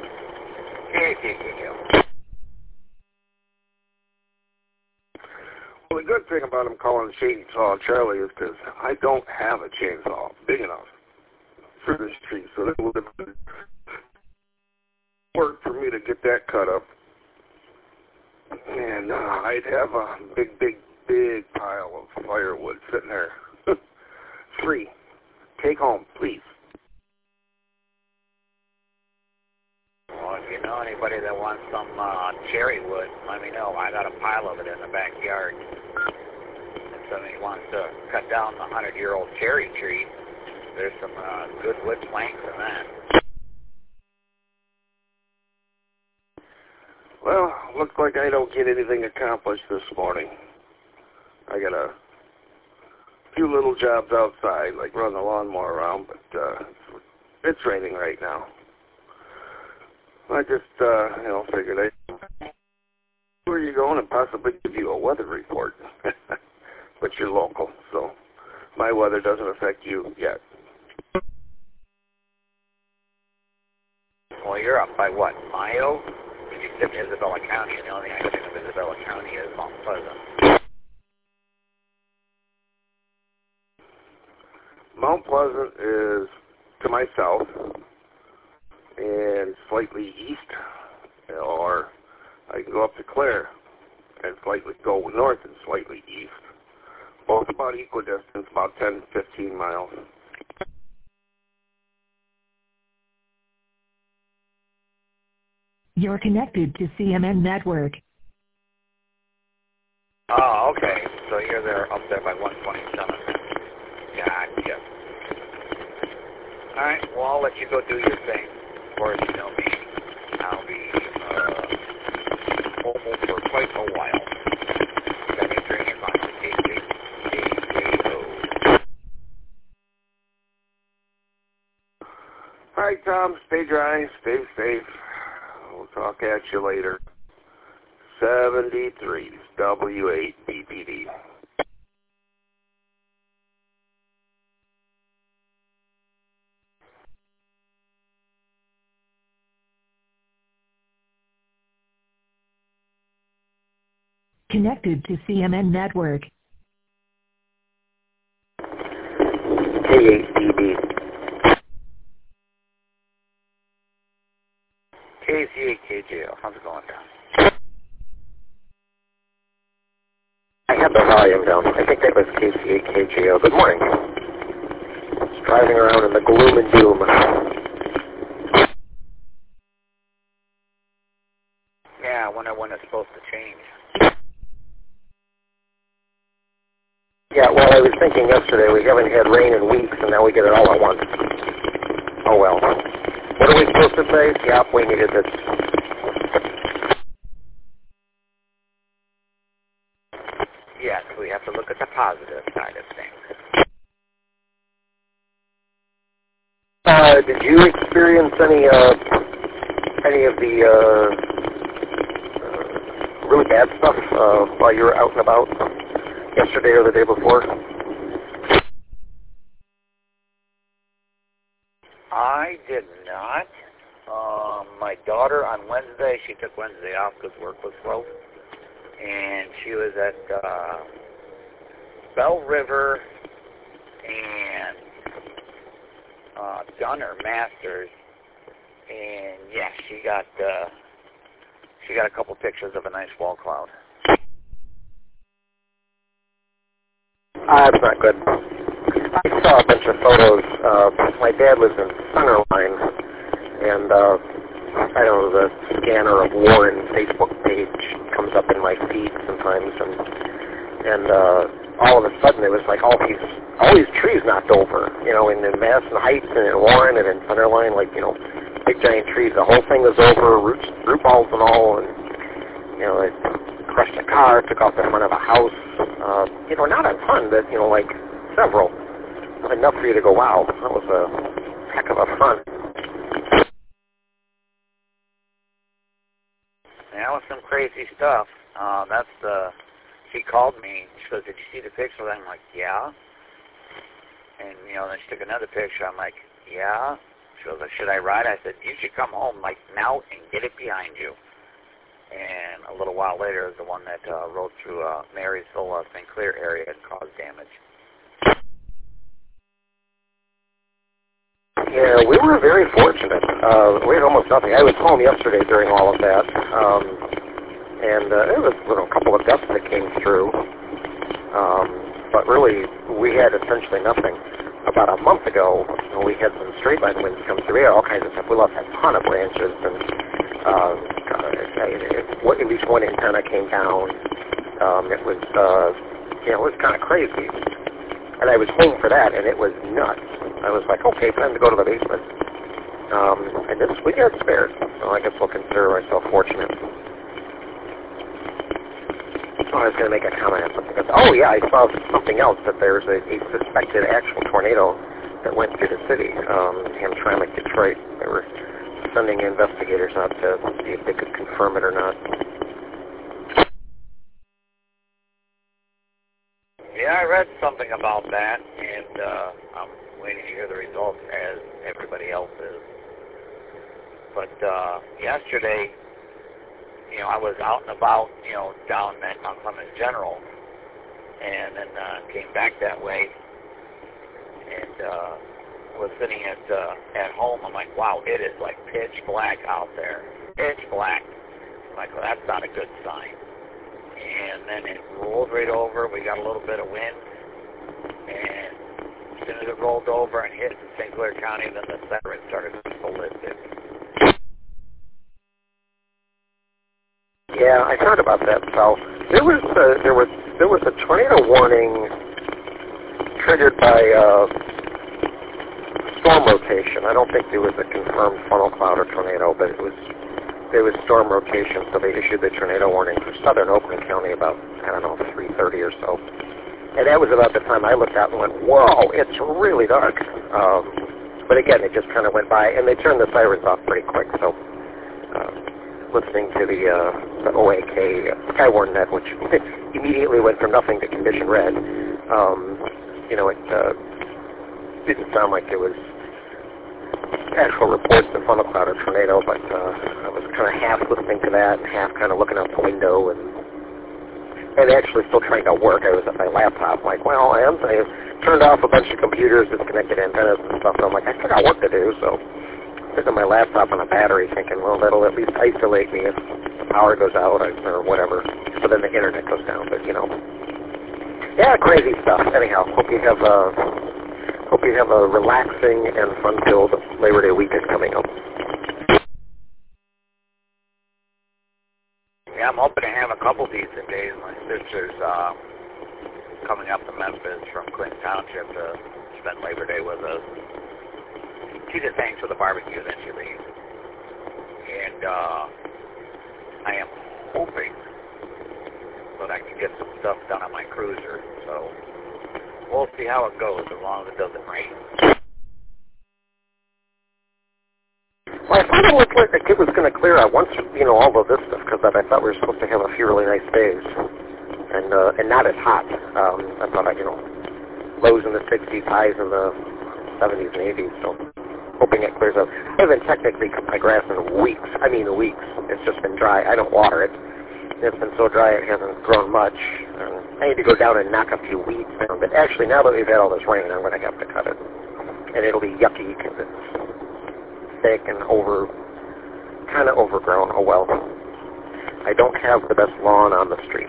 E: Well, the good thing about him calling Chainsaw Charlie is because I don't have a chainsaw big enough for this tree, so that would have been work for me to get that cut up. And I'd have a big pile of firewood sitting there. Free. Take home, please.
F: Well, if you know anybody that wants some cherry wood, let me know. I got a pile of it in the backyard. If somebody wants to cut down the 100-year-old cherry tree, there's some good wood planks in that.
E: Well, looks like I don't get anything accomplished this morning. I got a few little jobs outside, like run the lawnmower around, but it's raining right now. I just, figured where are you going and possibly give you a weather report. But you're local, so my weather doesn't affect you yet.
F: Well, you're up by what, Mayo? You live in Isabella County, and the only thing I think of Isabella County is Mount Pleasant.
E: Mount Pleasant is to my south and slightly east, or I can go up to Clare and slightly go north and slightly east. Both about equidistant, about 10, 15 miles.
A: You're connected to CMN Network.
F: Oh, okay. So you're there, up there by 127. Gotcha. All right. Well, I'll let you go do your thing. Of course, you know me. I'll be mobile for quite a while. Got me drinking my KJO.
E: All right, Tom. Stay dry. Stay safe. We'll talk at you later. 73 W8 BPD.
A: Connected to CMN Network.
G: K8DB.
F: KZ8KJO. How's it going down?
G: I have the volume down. I think that was KC8KJO. Good morning. Just driving around in the gloom and doom.
F: Yeah, I wonder when it's supposed to change.
G: Yeah, well, I was thinking yesterday we haven't had rain in weeks, and now we get it all at once. Oh, well. What are we supposed to say? Yep, we needed this.
F: Yes, we have to look at the positive side of things.
G: Did you experience any of the really bad stuff while you were out and about yesterday or the day before?
F: I did not. My daughter on Wednesday, she took Wednesday off because work was slow. And she was at Bell River and done her master's. And yeah, she got a couple pictures of a nice wall cloud.
G: That's not good. I saw a bunch of photos. My dad lives in Centerline, and I don't know, the scanner of Warren Facebook page comes up in my feed sometimes, and all of a sudden it was like all these trees knocked over, you know, in Madison Heights and in Warren and in Centerline, like, you know, big giant trees. The whole thing was over, root balls and all, and, you know, it crushed a car, took off the front of a house. You know, not a ton, but, you know, like several. Enough for you to go, wow, that was a heck of a front.
F: That was some crazy stuff. She called me. She goes, "Did you see the picture?" I'm like, "Yeah." And, you know, then she took another picture. I'm like, "Yeah." She goes, "Should I ride?" I said, "You should come home, like, now and get it behind you." And a little while later is the one that rode through Marysville, St. Clair area and caused damage.
G: Yeah, we were very fortunate. We had almost nothing. I was home yesterday during all of that, and there was a couple of deaths that came through, but really we had essentially nothing. About a month ago, we had some straight line winds come through. We had all kinds of stuff. We lost a ton of branches, and at least one antenna came down. It was kind of crazy. And I was home for that, and it was nuts. I was like, okay, time to go to the basement. And this, we got spared, so I guess we'll consider myself fortunate. So I was going to make a comment on something. Oh, yeah, I saw something else, that there's a suspected actual tornado that went through the city, Hamtramck, Detroit. They were sending investigators out to see if they could confirm it or not.
F: Yeah, I read something about that, and I'm waiting to hear the results as everybody else is.
H: But yesterday, I was out and about, down at Mount Clemens General, and then came back that way, and was sitting at home. I'm like, wow, it is like pitch black out there, pitch black. I'm like, well, that's not a good sign. And then it rolled right over. We got a little bit of wind, and as soon as it rolled over and hit St. Clair County, then the siren started to lift it.
G: Yeah, I heard about that. So there was a tornado warning triggered by storm rotation. I don't think there was a confirmed funnel cloud or tornado, but there was storm rotation, so they issued the tornado warning for southern Oakland County about 3:30 or so. And that was about the time I looked out and went, whoa, it's really dark. But again, it just kind of went by, and they turned the sirens off pretty quick. So listening to the OAK Skywarn net, which immediately went from nothing to condition red, it didn't sound like it was actual reports of funnel cloud or tornado, but I was kind of half listening to that and half kind of looking out the window and actually still trying to work. I was at my laptop, like, well, I turned off a bunch of computers, disconnected antennas and stuff, and I'm like, I still got work to do, so sitting my laptop on a battery thinking, well, that'll at least isolate me if the power goes out or whatever, so then the internet goes down, but, yeah, crazy stuff. Anyhow, hope you have a relaxing and fun-filled Labor Day weekend coming up.
H: Yeah, I'm hoping to have a couple decent days. My sister's coming up to Memphis from Clinton Township to spend Labor Day with us. She just hangs for the barbecue, then she leaves. And I am hoping that I can get some stuff done on my cruiser. So we'll see how it goes as long as it doesn't rain.
G: Well, I thought it looked like it was going to clear out once, all of this stuff, because I thought we were supposed to have a few really nice days, and not as hot. I thought, lows in the 60s, highs in the 70s and 80s, so hoping it clears up. I haven't technically cut my grass in weeks. Weeks. It's just been dry. I don't water it. It's been so dry it hasn't grown much. I need to go down and knock a few weeds down, but actually now that we've had all this rain, I'm going to have to cut it, and it'll be yucky because it's thick and kind of overgrown. Oh well. I don't have the best lawn on the street.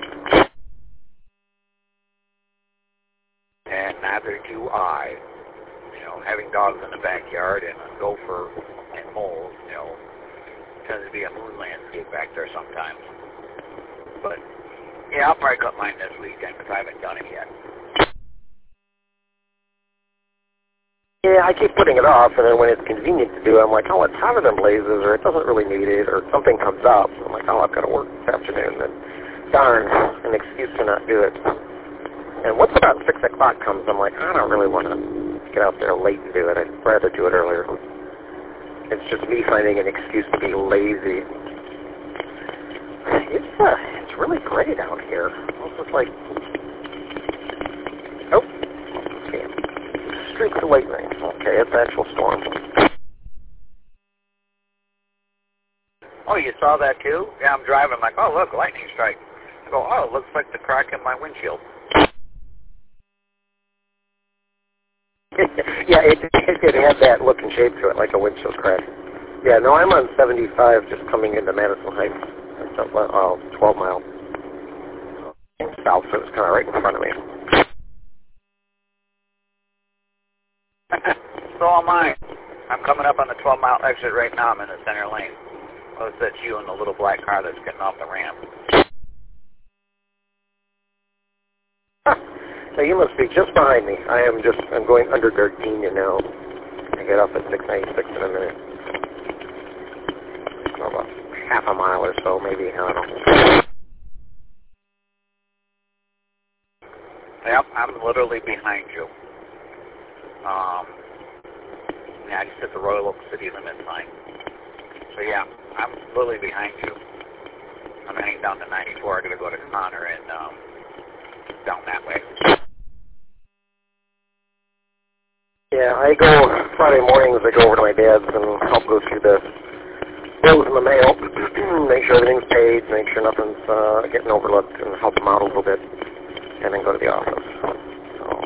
H: And neither do I. Having dogs in the backyard and a gopher and moles, tends to be a moon landscape back there sometimes. But, yeah, I'll probably cut mine this weekend because I haven't done it yet.
G: Yeah, I keep putting it off, and then when it's convenient to do it, I'm like, oh, it's hotter than blazes, or it doesn't really need it, or something comes up. I'm like, oh, I've got to work this afternoon. And darn, an excuse to not do it. And once about 6 o'clock comes, I'm like, I don't really want to get out there late and do it. I'd rather do it earlier. It's just me finding an excuse to be lazy. It's really gray down here. It's just like, oh, okay. Streaks of lightning. Okay, it's actual storm.
H: Oh, you saw that too? Yeah, I'm driving. I'm like, oh, look, lightning strike. I go, oh, it looks like the crack in my windshield.
G: Yeah, it had that look and shape to it, like a windshield crack. Yeah, no, I'm on 75 just coming into Madison Heights. It's 12 miles south, so it's kind of right in front of me.
H: So am I. I'm coming up on the 12-mile exit right now. I'm in the center lane. Oh, that's you in the little black car that's getting off the ramp.
G: So you must be just behind me. I'm going under Gardenia now. I get off at 696 in a minute. So about half a mile or so, maybe. I don't know.
H: Yep, I'm literally behind you. I just hit the Royal Oak City limit sign. So yeah, I'm literally behind you. I'm heading down to 94. I'm going to go to Connor and down that way.
G: Yeah, I go Friday mornings. I go over to my dad's and help go through the bills in the mail, make sure everything's paid, make sure nothing's getting overlooked, and help them out a little bit, and then go to the office. So,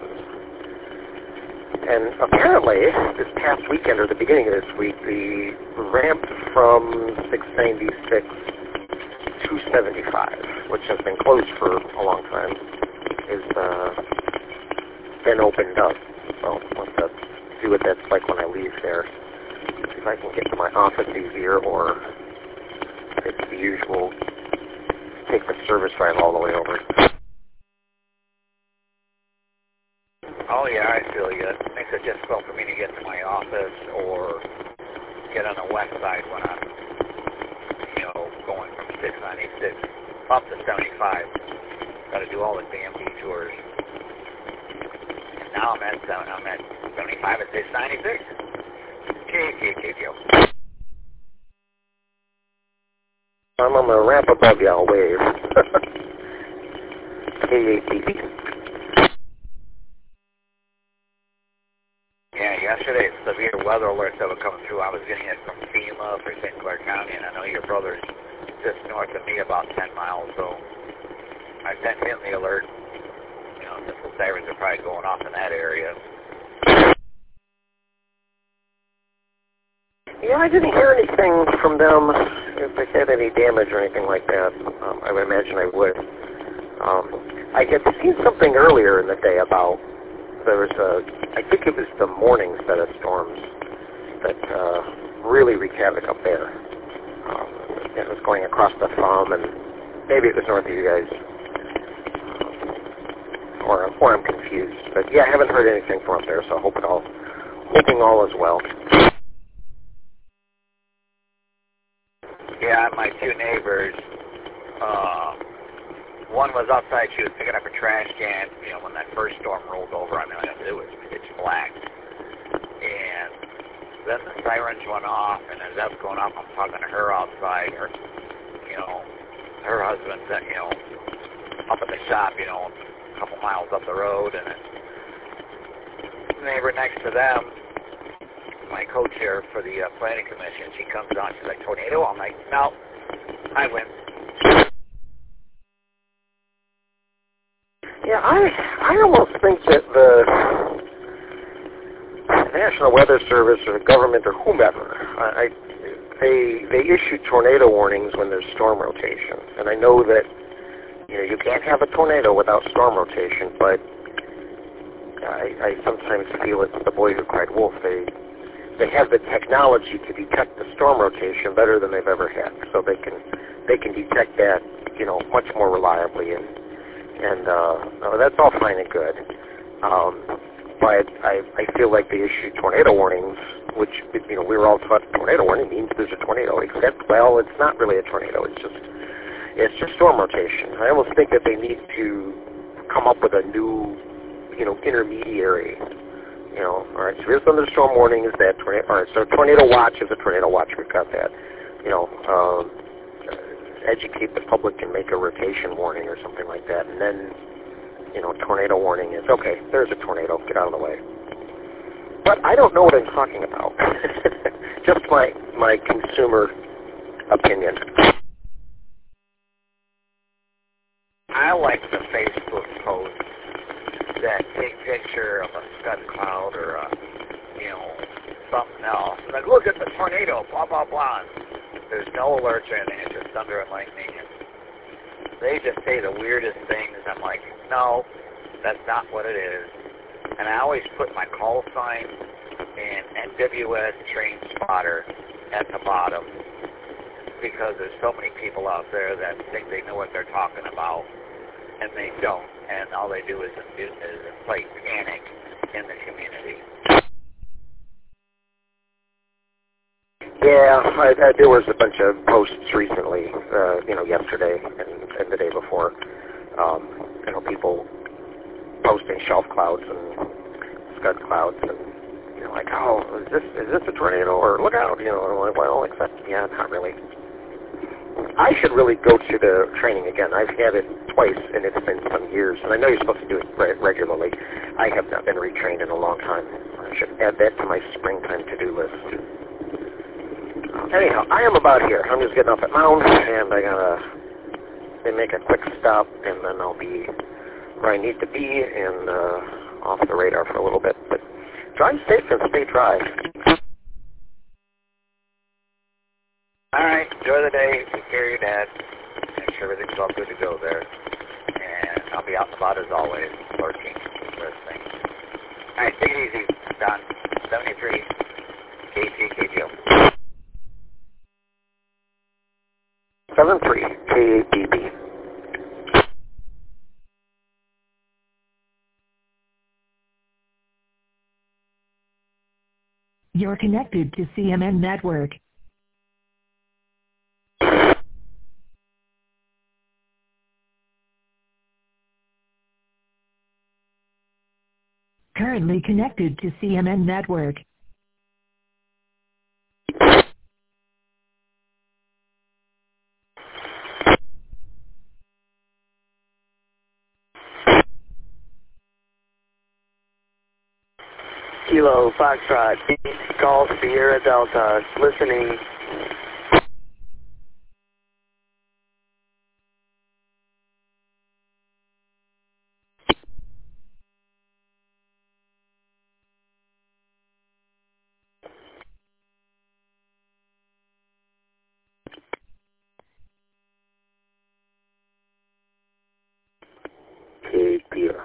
G: and apparently, this past weekend or the beginning of this week, the ramp from 696 to 75, which has been closed for a long time, is been opened up. So let's see what that's like when I leave there. See if I can get to my office easier, or it's the usual take the service drive all the way over.
H: Oh yeah, I feel you. It makes it difficult for me to get to my office or get on the west side when I'm, going from 696 up to 75. Got to do all the damn detours. And now I'm at 75 at 696.
G: I'm on the ramp above you. I'll wave. KATV.
H: Yeah, yesterday severe weather alerts that were coming through. I was getting it from FEMA for St. Clair County, and I know your brother's just north of me about 10 miles, so I sent him the alert. Since the sirens are probably going off in that area.
G: Yeah, I didn't hear anything from them if they had any damage or anything like that. I would imagine I would. I had seen something earlier in the day about there was I think it was the morning set of storms that really wreaked havoc up there. It was going across the thumb, and maybe it was north of you guys. Or I'm confused. But yeah, I haven't heard anything from up there, so hoping all is well.
H: Yeah, my two neighbors, one was outside, she was picking up a trash can, when that first storm rolled over. I mean, it was pitch black. And then the sirens went off, and as that was going off, I'm talking to her outside, her husband's, up at the shop, a couple miles up the road, and the neighbor next to them, my co-chair for the planning commission, she comes on, she's like, tornado? I'm like, no, I win.
G: Yeah, I almost think that the National Weather Service or the government or whomever, they issue tornado warnings when there's storm rotation. And I know that you can't have a tornado without storm rotation, but I sometimes feel it's the boy who cried wolf. They have the technology to detect the storm rotation better than they've ever had, so they can detect that much more reliably, and that's all fine and good. But I feel like they issue tornado warnings, which we were all taught tornado warning means there's a tornado, except it's not really a tornado. It's just storm rotation. I almost think that they need to come up with a new, intermediary. All right, so here's under storm warning is that tornado. All right, so tornado watch is a tornado watch. We've got that. Educate the public and make a rotation warning or something like that, and then, tornado warning is okay. There's a tornado. Get out of the way. But I don't know what I'm talking about. Just my consumer opinion.
H: I like the Facebook post that take picture of a scud cloud or something else. And like, look at the tornado, blah, blah, blah. There's no alerts or anything. It's just thunder and lightning. And they just say the weirdest things. I'm like, no, that's not what it is. And I always put my call sign and NWS train spotter at the bottom because there's so many people out there that think they know what they're talking about, and they don't. And all they do is inflate panic in the community.
G: Yeah, there was a bunch of posts recently, yesterday and the day before. People posting shelf clouds and scud clouds, and like, oh, is this a tornado? Or look out, and I'm like, well, except not really. I should really go to the training again. I've had it twice, and it's been some years. And I know you're supposed to do it regularly. I have not been retrained in a long time. I should add that to my springtime to-do list. Anyhow, I am about here. I'm just getting off at Mound, and I gotta make a quick stop, and then I'll be where I need to be and off the radar for a little bit. But drive safe and stay dry.
H: All right, enjoy the day. Take care of your dad. Make sure everything's all good to go there. And I'll be out and about as always, lurking this thing. All right, take it easy. Don, 73, KGO.
G: 73, KABB.
A: You're connected to CMN Network. Currently connected to CMN Network.
I: Kilo Foxtrot, Golf Sierra Delta, listening.
E: Okay, Peter.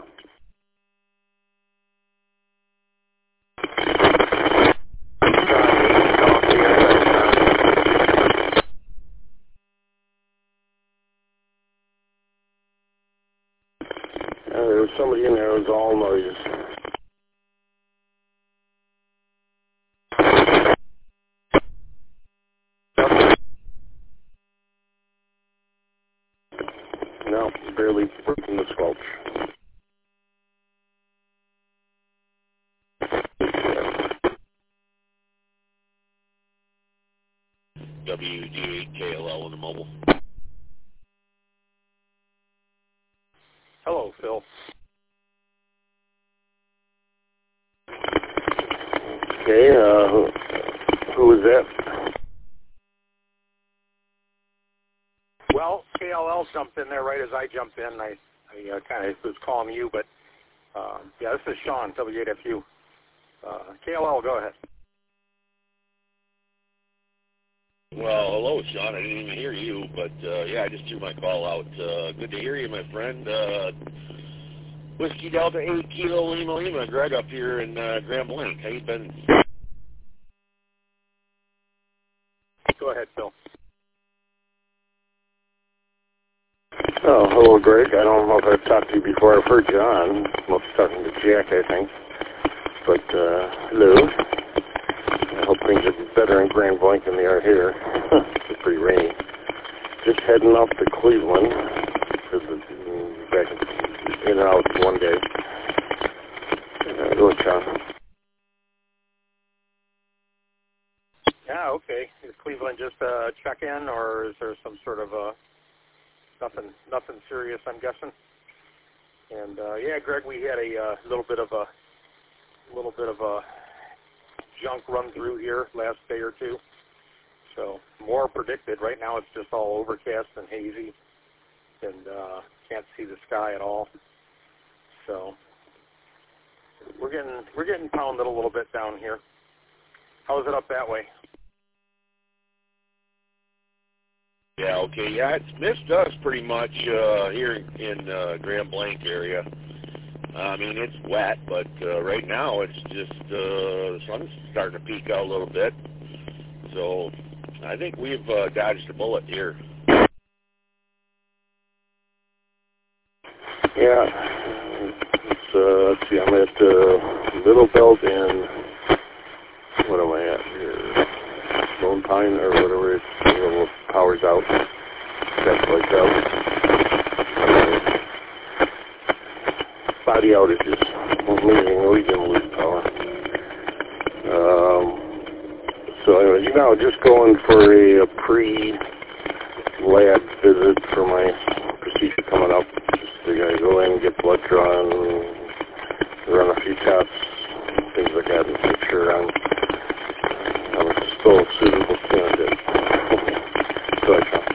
E: There was somebody in there. It was all noises. No, barely breaking the squelch.
J: WG8KLL with a mobile.
C: Hello, Phil.
E: Okay, who was that?
C: Well, KLL jumped in there right as I jumped in. I kind of was calling you, but yeah, this is Sean, W8FU. KLL, go ahead.
J: Well, hello, Sean. I didn't even hear you, but yeah, I just threw my call out. Good to hear you, my friend. Whiskey Delta 8 Kilo Lima Lima, Greg up here in Grand Blanc. How you been?
C: Go ahead, Phil.
E: Oh, hello, Greg. I don't know if I've talked to you before. I've heard you on. I was talking to Jack, I think. But, hello. I hope things are better in Grand Blanc than they are here. It's pretty rainy. Just heading off to Cleveland. Back in and out one day. Go, Sean.
C: Yeah, okay. Is Cleveland just a check-in, or is there some sort of nothing serious, I'm guessing? And yeah, Greg, we had a little bit of a junk run through here last day or two. So more predicted. Right now it's just all overcast and hazy, and can't see the sky at all. So we're getting pounded a little bit down here. How is it up that way?
J: Yeah, okay. Yeah, it's missed us pretty much here in Grand Blanc area. I mean, it's wet, but right now it's just the sun's starting to peek out a little bit. So I think we've dodged a bullet here.
E: Yeah. Let's see, I'm at Little Belt and what am I at here? Lone Pine or whatever it's, power's out. That's like out. Body outages. Amazing, we can lose power. So anyways, just going for a pre-lab visit for my procedure coming up. Just go in, get blood drawn, run a few tests, things like that, and make sure I'm so suitable candidate. So I found.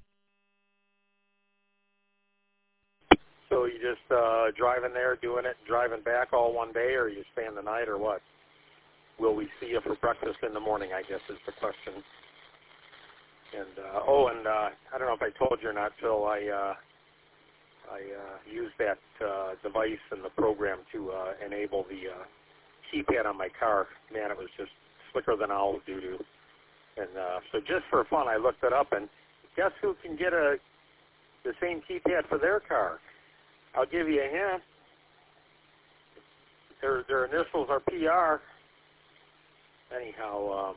C: So you just driving there, doing it, driving back all one day, or you staying the night, or what? Will we see you for breakfast in the morning, I guess is the question. And, I don't know if I told you or not, Phil, I used that device in the program to enable the keypad on my car. Man, it was just slicker than owl doo-doo. And so just for fun, I looked it up, and guess who can get the same keypad for their car? I'll give you a hint. Their initials are PR. Anyhow,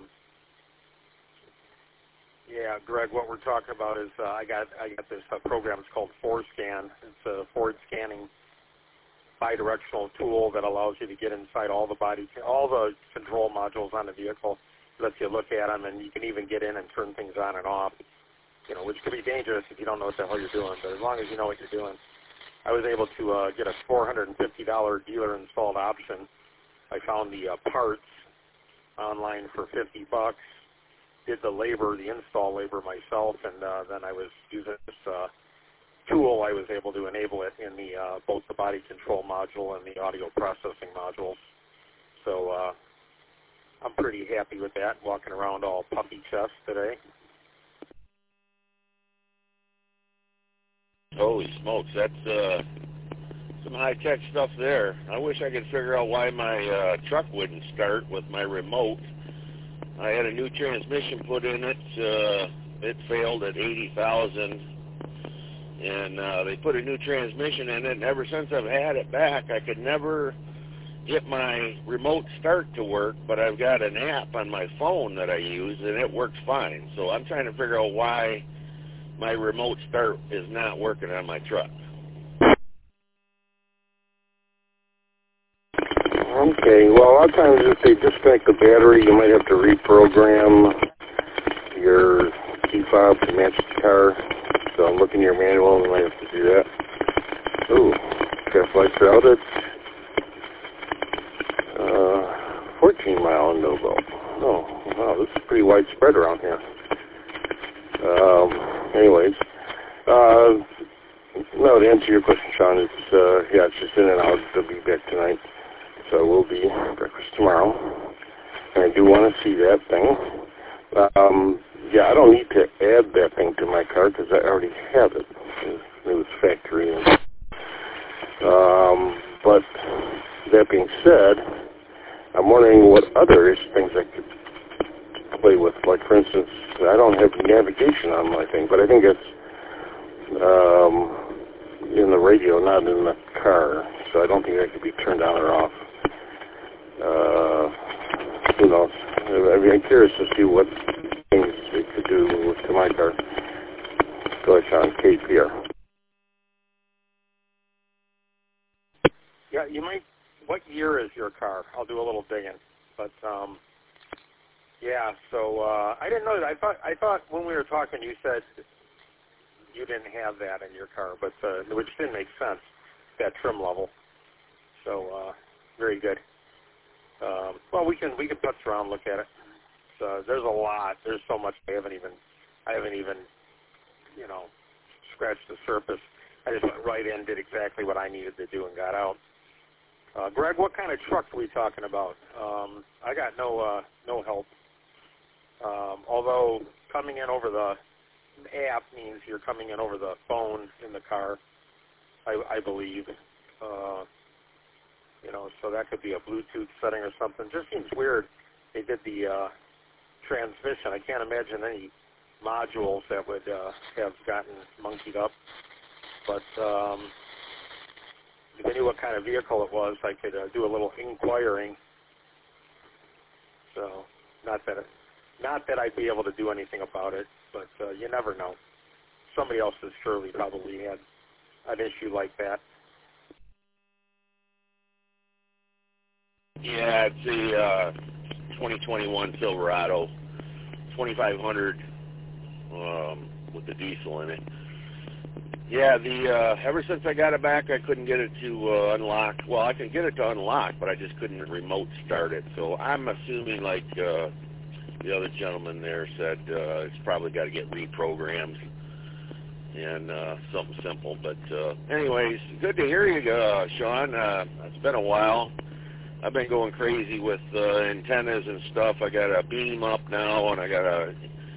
C: yeah, Greg, what we're talking about is I got this program. It's called ForScan. It's a forward scanning bidirectional tool that allows you to get inside all the control modules on the vehicle. It lets you look at them, and you can even get in and turn things on and off. Which could be dangerous if you don't know what the hell you're doing. But as long as you know what you're doing, I was able to get a $450 dealer installed option. I found the parts online for $50. Did the labor, the install labor myself, and then I was using this tool. I was able to enable it in the both the body control module and the audio processing modules. So I'm pretty happy with that. Walking around all puffy chest today.
J: Holy smokes, that's some high-tech stuff there. I wish I could figure out why my truck wouldn't start with my remote. I had a new transmission put in it. It failed at 80,000, and they put a new transmission in it, and ever since I've had it back, I could never get my remote start to work, but I've got an app on my phone that I use, and it works fine. So I'm trying to figure out why my remote start is not working on my truck.
E: Okay, well, a lot of times if they disconnect the battery, you might have to reprogram your key fob to match the car. So I'm looking at your manual, and I might have to do that. Ooh, gas lights are out at 14 mile in Novo. Oh, wow, this is pretty widespread around here. Anyways, no, to answer your question, Sean, it's, yeah, it's just in and out. They'll be back tonight. So we'll be breakfast tomorrow. And I do want to see that thing. Yeah, I don't need to add that thing to my car because I already have it. It was factory. But that being said, I'm wondering what other things I could play with. Like, for instance, I don't have navigation on my thing, but I think it's in the radio, not in the car. So I don't think that could be turned on or off. Who knows? I'm curious to see what things it could do to my car. Go ahead, Sean. KPR.
C: Yeah, you might. What year is your car? I'll do a little digging. But yeah. So I didn't know that. I thought when we were talking, you said you didn't have that in your car, but which didn't make sense. That trim level. So very good. Well, we can putz around and look at it. So there's a lot. There's so much. I haven't even scratched the surface. I just went right in, did exactly what I needed to do, and got out. Greg, what kind of truck are we talking about? I got no help. Although coming in over the app means you're coming in over the phone in the car, I believe. So that could be a Bluetooth setting or something. Just seems weird. They did the transmission. I can't imagine any modules that would have gotten monkeyed up. But if I knew what kind of vehicle it was, I could do a little inquiring. So not that I'd be able to do anything about it, but you never know. Somebody else has surely probably had an issue like that.
J: Yeah, it's the 2021 Silverado, 2500 with the diesel in it. Yeah, ever since I got it back, I couldn't get it to unlock. Well, I can get it to unlock, but I just couldn't remote start it. So I'm assuming like the other gentleman there said it's probably got to get reprogrammed and something simple. But anyways, good to hear you, Sean. It's been a while. I've been going crazy with antennas and stuff. I got a beam up now, and I got a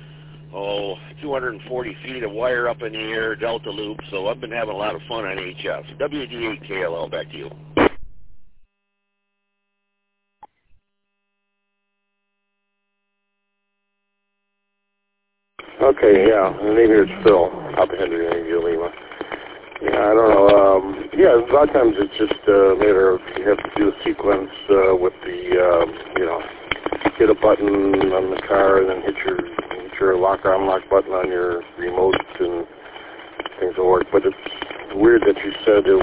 J: 240 feet of wire up in the air, Delta loop. So I've been having a lot of fun on HF. WD8KLL, back to you.
E: Okay, yeah, and then here's Phil, Papa Henry Angel Lima. Yeah, I don't know. Yeah, a lot of times it's just a matter of you have to do a sequence with the, hit a button on the car and then hit your lock or unlock button on your remote and things will work. But it's weird that you said it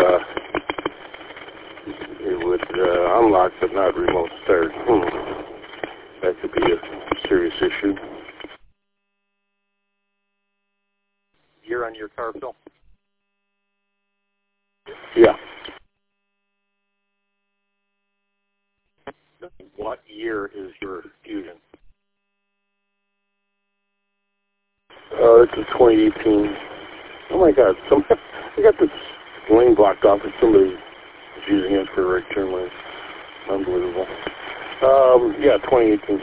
E: would unlock but not remote start. That could be a serious issue.
C: Year on your car, Phil?
E: Yeah.
C: What year is your Fusion?
E: This is 2018. Oh my God! I got this lane blocked off, and somebody is using it for right turn lanes. Unbelievable. Yeah, 2018.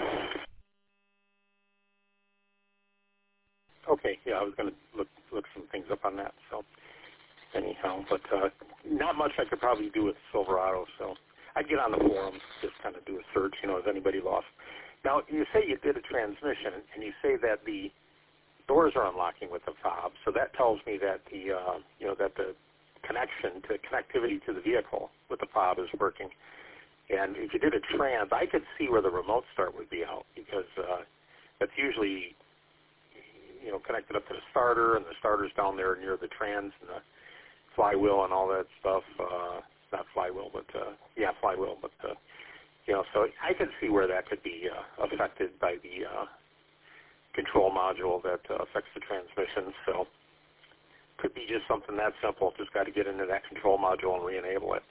C: Okay, yeah, I was going to look some things up on that. So anyhow, but not much I could probably do with Silverado. So I'd get on the forums, just kind of do a search. Has anybody lost? Now you say you did a transmission, and you say that the doors are unlocking with the fob. So that tells me that that the connectivity to the vehicle with the fob is working. And if you did a trans, I could see where the remote start would be out, because that's usually connected up to the starter, and the starter's down there near the trans and the flywheel and all that stuff. Not flywheel, but flywheel. But so I could see where that could be affected by the control module that affects the transmission. So could be just something that simple. Just got to get into that control module and re-enable it.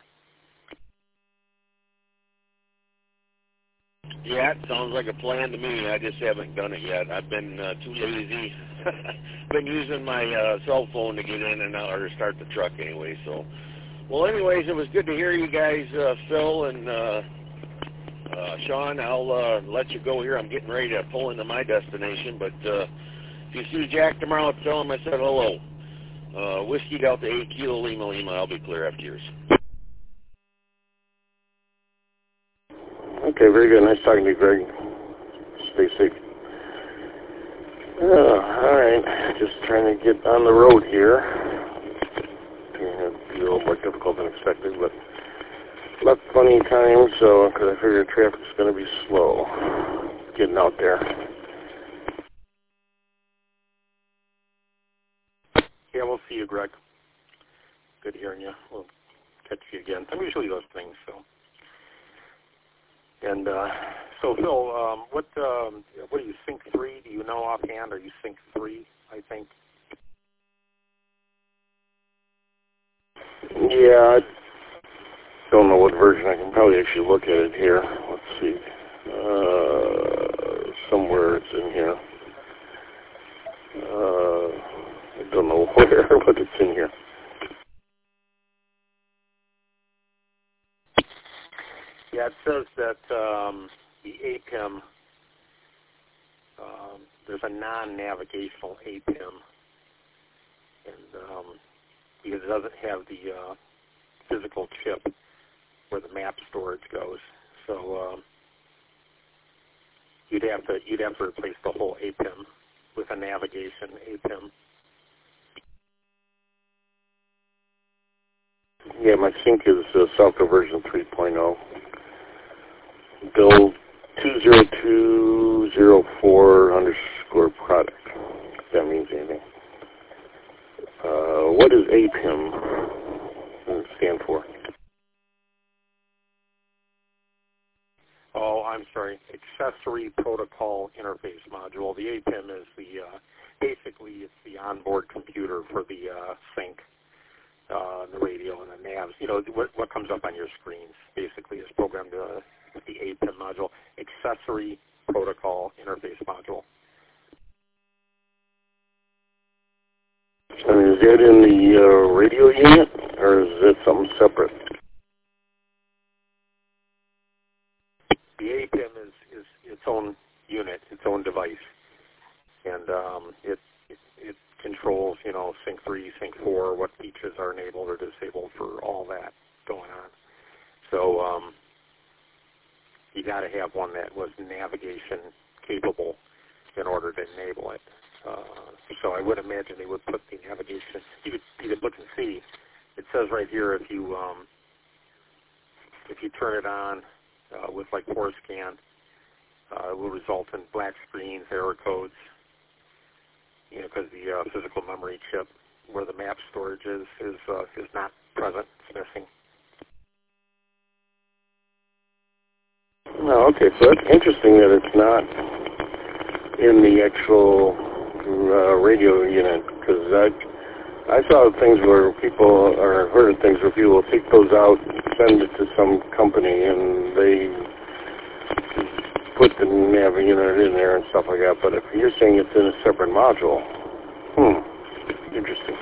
J: Yeah, it sounds like a plan to me. I just haven't done it yet. I've been too lazy. Been using my cell phone to get in and out, or to start the truck anyway. So, well, anyways, it was good to hear you guys, Phil and Sean. I'll let you go here. I'm getting ready to pull into my destination. But if you see Jack tomorrow, tell him I said hello. Whiskey Delta 8 Kilo Lima Lima. I'll be clear after yours.
E: Okay, very good. Nice talking to you, Greg. Stay safe. All right. Just trying to get on the road here. It'll be a little more difficult than expected, but left plenty of time, so because I figure traffic's going to be slow getting out there.
C: Yeah, we'll see you, Greg. Good hearing you. We'll catch you again. I'm usually those things, so. And so, Phil, what do you Sync 3? Do you know offhand? Are you Sync 3, I think?
E: Yeah, I don't know what version. I can probably actually look at it here. Let's see. Somewhere it's in here. I don't know where, but it's in here.
C: Yeah, it says that the APIM, there's a non-navigational APIM, and because it doesn't have the physical chip where the map storage goes, so you'd have to replace the whole APIM with a navigation APIM.
E: Yeah, my sync is Salco version 3.0. Bill 20204_product, if that means anything. What is APIM stand for?
C: Oh, I'm sorry. Accessory Protocol Interface Module. The APIM is basically it's the onboard computer for the sync, the radio and the navs. What comes up on your screens basically is programmed with the APIM module. Accessory protocol interface module.
J: And is that in the radio unit, or is that something separate?
C: The APIM is its own unit, its own device, and it controls, sync 3, sync 4, what features are enabled or disabled for all that going on. So you got to have one that was navigation capable in order to enable it. So I would imagine they would put the navigation. You could look and see. It says right here if you turn it on with like ForScan, it will result in black screens, error codes. Because the physical memory chip where the map storage is not present. It's missing.
J: Oh, okay, so that's interesting that it's not in the actual radio unit, because I saw things where people, or heard of things where people will take those out, send it to some company, and they put the nav unit in there and stuff like that. But if you're saying it's in a separate module, interesting.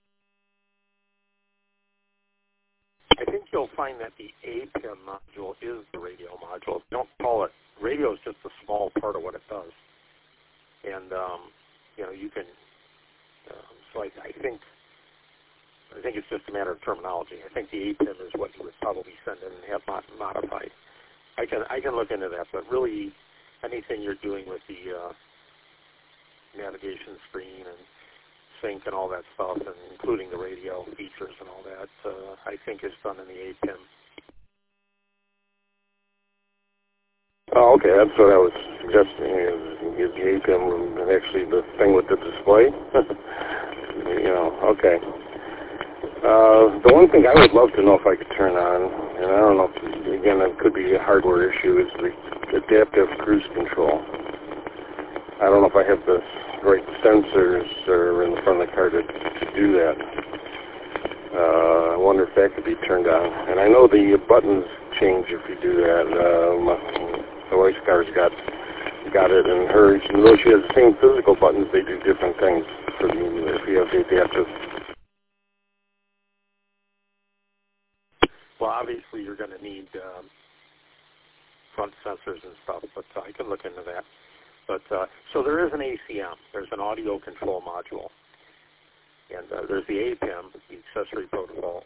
C: I think you'll find that the APIM module is the radio module. Don't call it. Radio is just a small part of what it does. And, you can, so I think it's just a matter of terminology. I think the APIM is what you would probably send in and have modified. I can look into that, but really anything you're doing with the navigation screen and sync and all that stuff, and including the radio features and all that, I think is done in the APIM.
J: Oh, okay, that's what I was suggesting, is the APIM actually the thing with the display. Okay. The one thing I would love to know if I could turn on, and I don't know, again, it could be a hardware issue, is the adaptive cruise control. I don't know if I have the right sensors or in the front of the car to do that. I wonder if that could be turned on. And I know the buttons change if you do that. My wife's car's got it, and hers, even though she has the same physical buttons, they do different things for if you have the adaptive.
C: Well, obviously you're going to need front sensors and stuff, but I can look into that. But so there is an ACM. There's an audio control module, and there's the APIM, the accessory protocol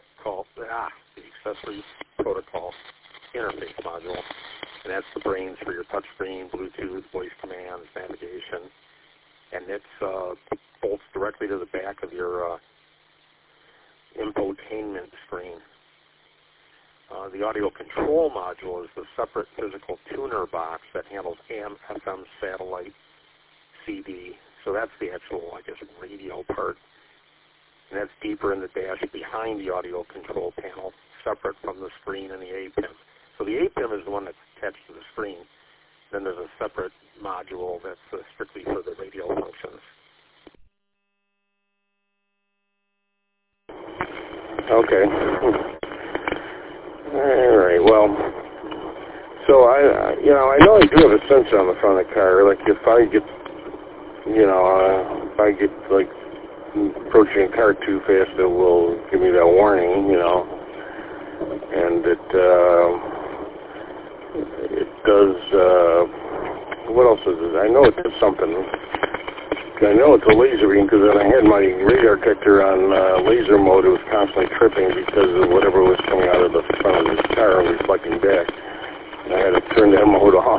C: interface module, and that's the brains for your touchscreen, Bluetooth, voice commands, navigation, and it bolts directly to the back of your infotainment screen. The audio control module is the separate physical tuner box that handles AM, FM, satellite, CD. So that's the actual, radio part. And that's deeper in the dash behind the audio control panel, separate from the screen and the APIM. So the APIM is the one that's attached to the screen. Then there's a separate module that's strictly for the radio functions.
J: Okay. All right. Well, so I know I do have a sensor on the front of the car. Like if I get, like approaching a car too fast, it will give me that warning. And it does. What else is it? I know it does something. I know it's a laser beam because when I had my radar detector on laser mode, it was constantly tripping because of whatever was coming out of the front of this car and reflecting back. And I had to turn that mode off.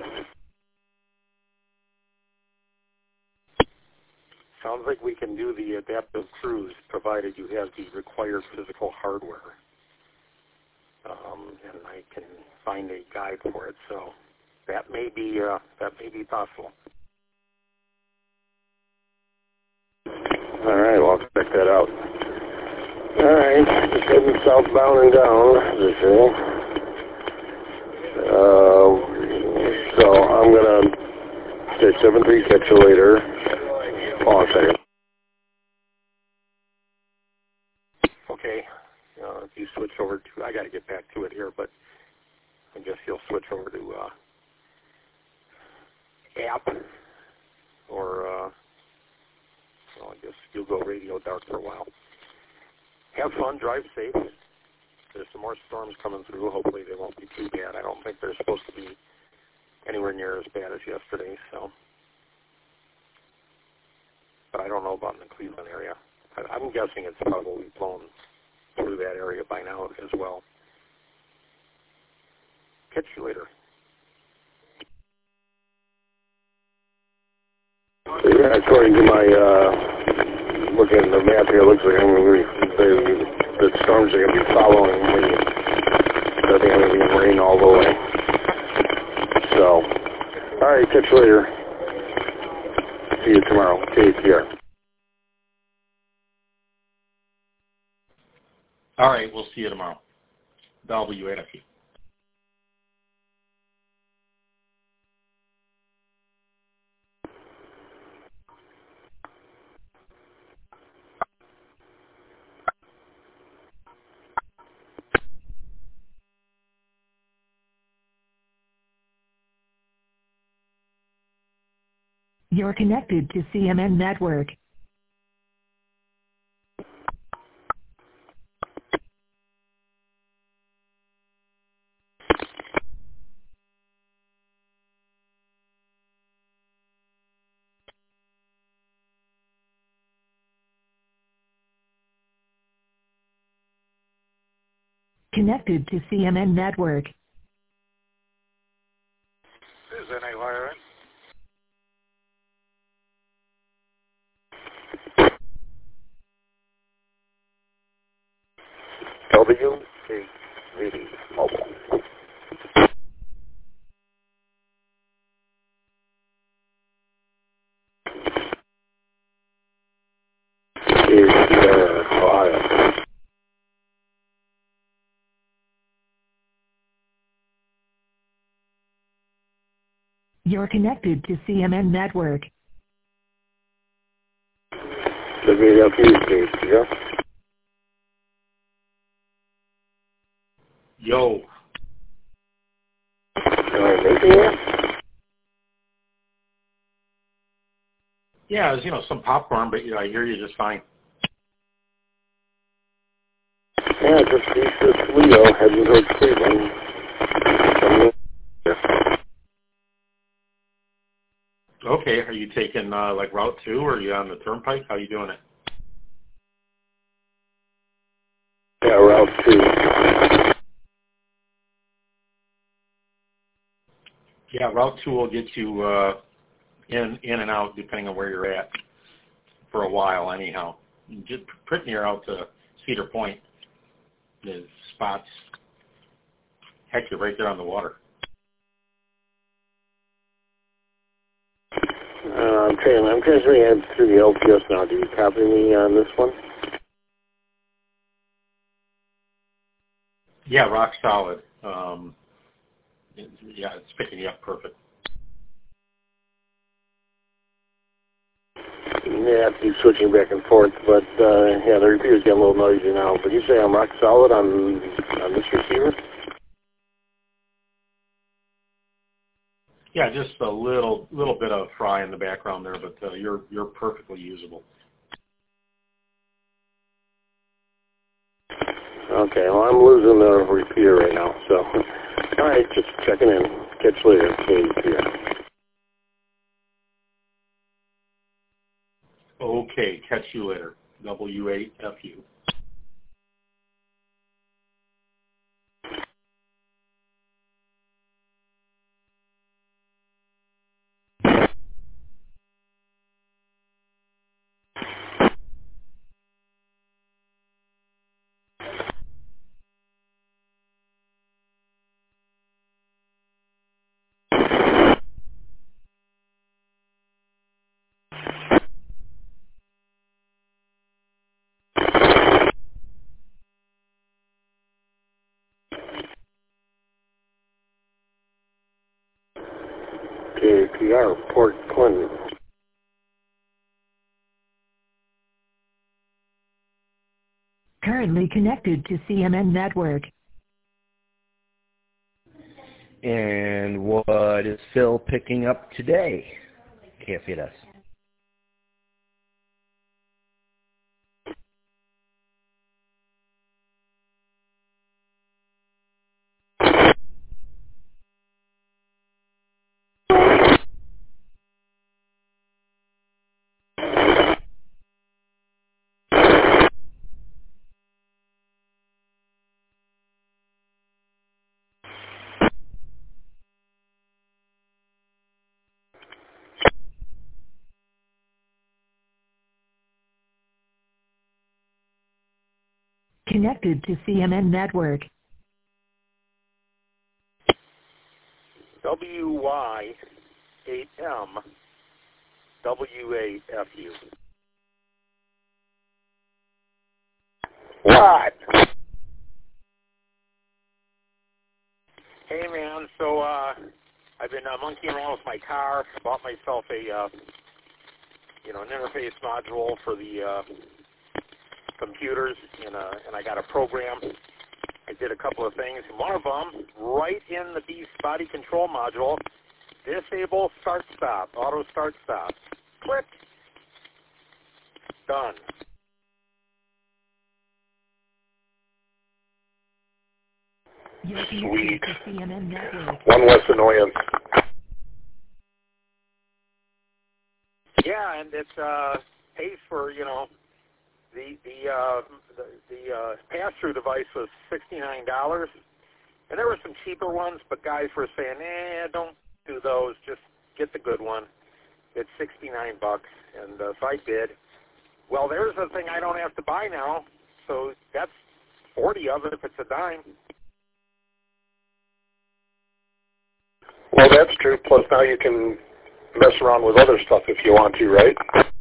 C: Sounds like we can do the adaptive cruise, provided you have the required physical hardware. And I can find a guide for it, so that may be possible.
J: All right, well, I'll check that out. All right, just heading southbound and down, as they say. So I'm going to say 7-3, catch you later. Hold on a second.
C: Okay, if you switch over to, I got to get back to it here, but I guess you'll switch over to app, or I guess you'll go radio dark for a while. Have fun, drive safe. There's some more storms coming through. Hopefully they won't be too bad. I don't think they're supposed to be anywhere near as bad as yesterday, so. But I don't know about in the Cleveland area. I'm guessing it's probably blown through that area by now as well. Catch you later.
E: Yeah, according to my looking at the map here, it looks like the storms are going to be following me. I think I'm going to be rain all the way. So, all right, catch you later. See you tomorrow. Take care.
K: All right, we'll see you tomorrow. WAFU.
A: You're connected to CMN Network. Connected to CMN Network.
L: Is NAYRN?
E: WAVD Mobile. Is Ohio.
A: You're connected to CMN Network.
E: WAFU, yeah.
K: Yo. Yeah, it was, some popcorn, but, I hear you just fine.
E: Yeah, just east of Toledo, heading towards Cleveland.
K: Okay, are you taking, Route 2, or are you on the Turnpike? How are you doing it?
E: Yeah, Route 2.
K: Yeah, Route 2 will get you in and out depending on where you're at for a while anyhow. Just pretty near out to Cedar Point. There's spots. Heck, you're right there on the water.
E: I'm transferring through the LTS now. Do you copy me on this one?
K: Yeah, rock solid. Yeah, it's picking you up perfect.
E: Yeah, I have to keep switching back and forth, but the repeater's getting a little noisy now. But you say I'm rock solid on this receiver?
K: Yeah, just a little bit of fry in the background there, but you're perfectly usable.
E: Okay, well, I'm losing the repeater right now, so all right, just checking in. Catch you later.
K: Okay, catch you later. W8FU.
E: KPR, Port Clinton.
A: Currently connected to CMN Network.
M: And what is Phil picking up today? KFAS.
A: Connected to CMN Network.
C: WY8M W8FU.
D: What?
C: Hey man, so I've been monkeying around with my car. I bought myself a an interface module for the computers, and I got a program. I did a couple of things. One of them, right in the Beast body control module, disable start stop, auto start stop. Click. Done.
D: Sweet.
A: CMN Network.
D: One less annoyance.
C: Yeah, and it pays for the pass-through device was $69, and there were some cheaper ones, but guys were saying, don't do those, just get the good one. It's $69, and so I did. Well, there's a thing I don't have to buy now, so that's 40 of it if it's a dime.
D: Well, that's true. Plus, now you can mess around with other stuff if you want to, right?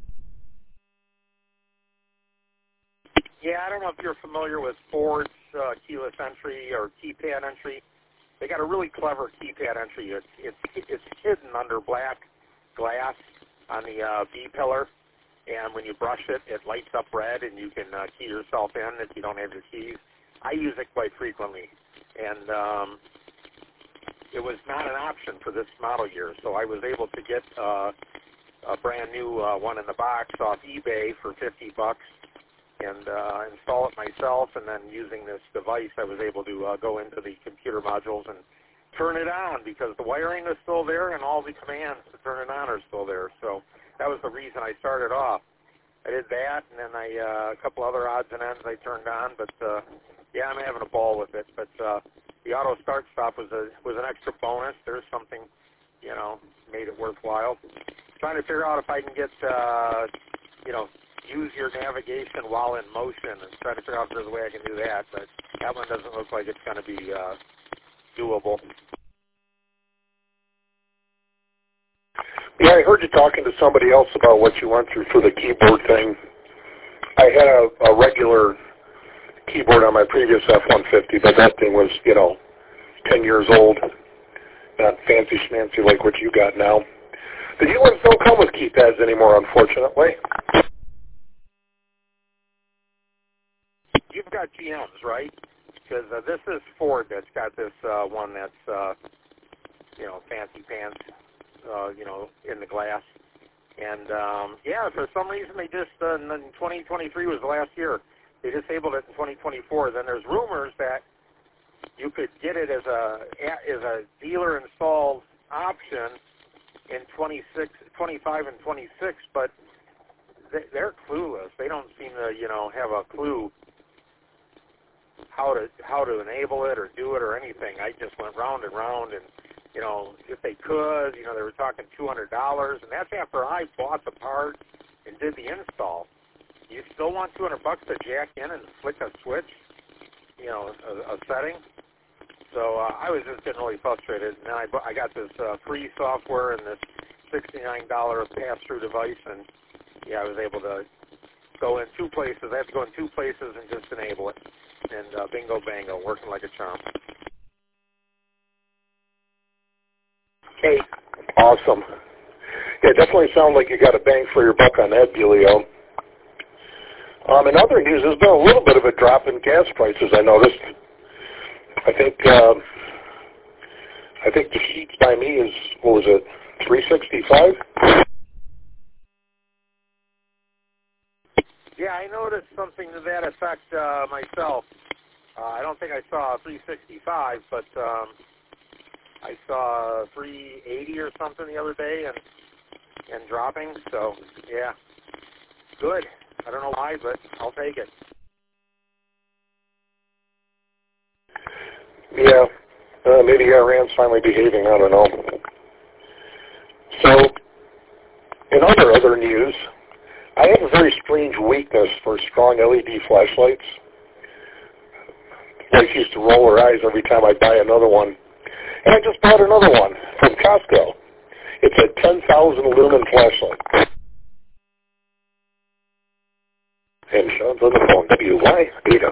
C: Yeah, I don't know if you're familiar with Ford's keyless entry or keypad entry. They got a really clever keypad entry. It's hidden under black glass on the B-pillar, and when you brush it, it lights up red, and you can key yourself in if you don't have your keys. I use it quite frequently, and it was not an option for this model year, so I was able to get a brand new one in the box off eBay for $50 and install it myself, and then using this device I was able to go into the computer modules and turn it on because the wiring is still there and all the commands to turn it on are still there. So that was the reason I started off. I did that, and then a couple other odds and ends I turned on, but yeah, I'm having a ball with it. But the auto start stop was an extra bonus. There's something, made it worthwhile. Trying to figure out if I can get, use your navigation while in motion, and trying to figure out if there's a way I can do that. But that one doesn't look like it's going to be doable.
D: Yeah, I heard you talking to somebody else about what you went through for the keyboard thing. I had a regular keyboard on my previous F-150, but that thing was, 10 years old, not fancy schmancy like what you got now. The new ones don't come with keypads anymore, unfortunately.
C: You've got GMs, right? Because this is Ford that's got this one that's, fancy pants, in the glass. And, yeah, for some reason they just, in 2023 was the last year. They disabled it in 2024. Then there's rumors that you could get it as a dealer-installed option in 25 and 26, but they're clueless. They don't seem to, have a clue how to enable it or do it or anything. I just went round and round, and if they could, they were talking $200, and that's after I bought the part and did the install. You still want $200 to jack in and flick a switch, a setting? So I was just getting really frustrated, and then I got this free software and this $69 pass-through device, and yeah, I was able to go in two places. I have to go in two places and just enable it, and bingo bango, working like a charm.
D: Hey, awesome. Yeah, it definitely sounds like you got a bang for your buck on that, Delio. In other news, there's been a little bit of a drop in gas prices, I noticed. I think I think the sheets by me is, what was it, 365?
C: Yeah, I noticed something to that effect myself. I don't think I saw 365, but I saw 380 or something the other day and dropping. So, yeah, good. I don't know why, but I'll take it.
D: Yeah, maybe Iran's finally behaving. I don't know. So, in other news, I have a very strange weakness for strong LED flashlights. My wife used to roll her eyes every time I buy another one. And I just bought another one from Costco. It's a 10,000 lumen flashlight. And Sean's on the phone. WY, Ada.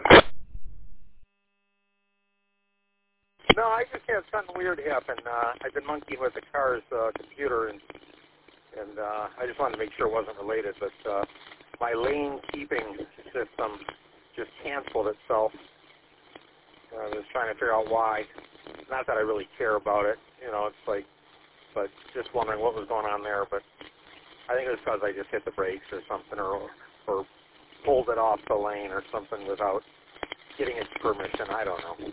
C: No, I just had something weird happen. I've been monkeying with the car's computer, and I just wanted to make sure it wasn't related, but my lane keeping system just canceled itself. I was trying to figure out why. Not that I really care about it, it's like, but just wondering what was going on there. But I think it was because I just hit the brakes or something, or pulled it off the lane or something without getting its permission. I don't know.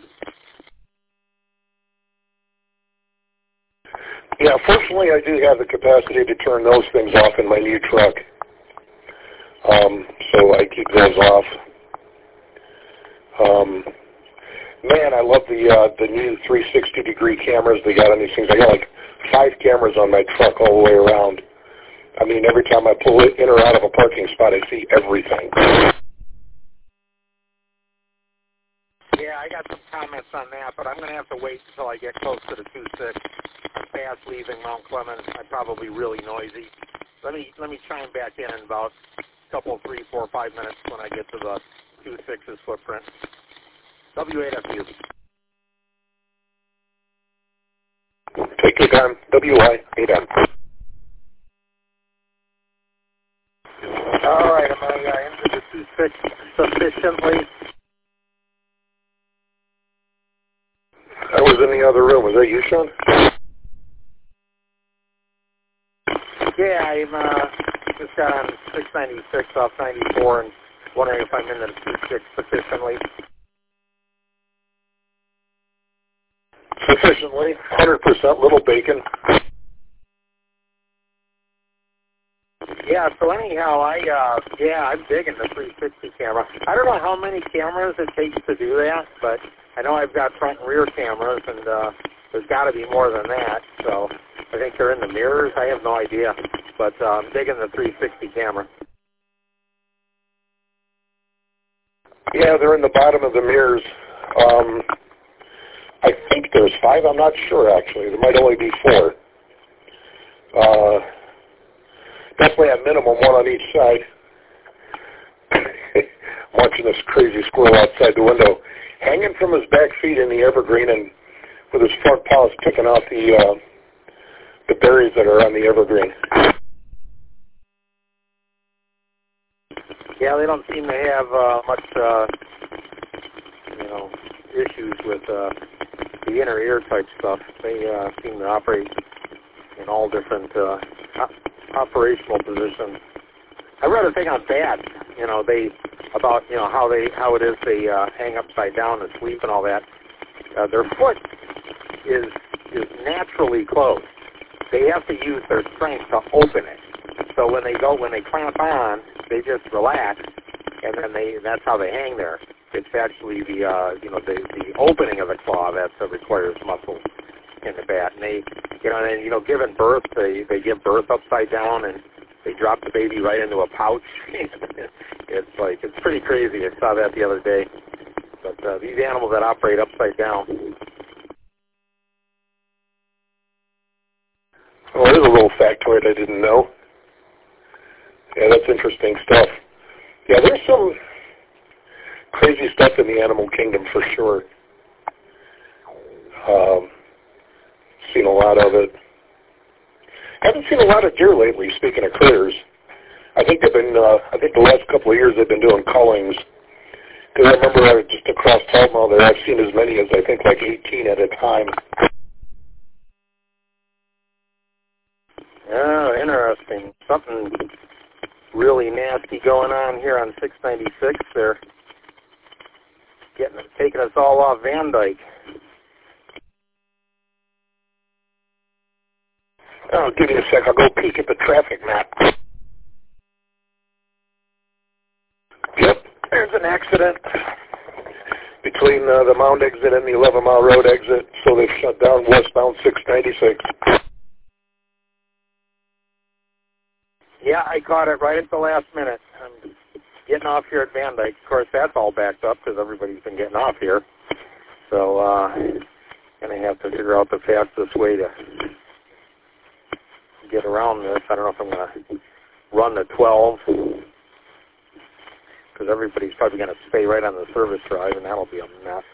D: Yeah, fortunately I do have the capacity to turn those things off in my new truck. So I keep those off. Man, I love the new 360-degree cameras they got on these things. I got like 5 cameras on my truck all the way around. I mean, every time I pull it in or out of a parking spot, I see everything.
C: Yeah, I got some comments on that, but I'm going to have to wait until I get close to the 2.6. I'm fast leaving Mount Clemens. I'm probably really noisy. Let me chime back in about a couple, 3, 4, 5 minutes when I get to the 2.6's footprint. W8FU.
D: Take your time. WI8M.
C: All right, am I into the 2.6 sufficiently?
D: I was in the other room. Was that you, Sean?
C: Yeah, I'm just got on 696 off 94 and wondering if I'm in the 2.6 sufficiently.
D: Sufficiently. 100% little bacon.
C: Yeah, so anyhow, I'm digging the 360 camera. I don't know how many cameras it takes to do that, but I know I've got front and rear cameras, and there's got to be more than that. So I think they're in the mirrors. I have no idea, but I'm digging the 360 camera.
D: Yeah, they're in the bottom of the mirrors. I think there's 5. I'm not sure, actually. There might only be 4. Definitely a minimum 1 on each side. Watching this crazy squirrel outside the window, hanging from his back feet in the evergreen and with his front paws picking out the berries that are on the evergreen.
C: Yeah, they don't seem to have much, issues with the inner ear type stuff. They seem to operate in all different operational positions. I read a thing on bats, about how it is they hang upside down and sleep and all that. Their foot is naturally closed. They have to use their strength to open it. So when they clamp on, they just relax, and then that's how they hang there. It's actually the opening of the claw that requires muscle in the bat. And they, giving birth, they give birth upside down, and they drop the baby right into a pouch. It's pretty crazy. I saw that the other day. But these animals that operate upside down.
D: Oh, there's a little factoid I didn't know. Yeah, that's interesting stuff. Yeah, there's some crazy stuff in the animal kingdom for sure. Seen a lot of it. Haven't seen a lot of deer lately, speaking of critters. I think the last couple of years they've been doing cullings. Because I remember just across Talmud there, I've seen as many as I think like 18 at a time.
G: something really nasty going on here on 696. They're taking us all off Van Dyke.
D: Oh, give me a sec. I'll go peek at the traffic map. Yep, there's an accident between the Mound exit and the 11 Mile Road exit, so they've shut down westbound 696.
G: Yeah, I caught it right at the last minute. I'm getting off here at Van Dyke. Of course, that's all backed up because everybody's been getting off here. So going to have to figure out the fastest way to get around this. I don't know if I'm going to run the 12 because everybody's probably going to stay right on the service drive, and that'll be a mess.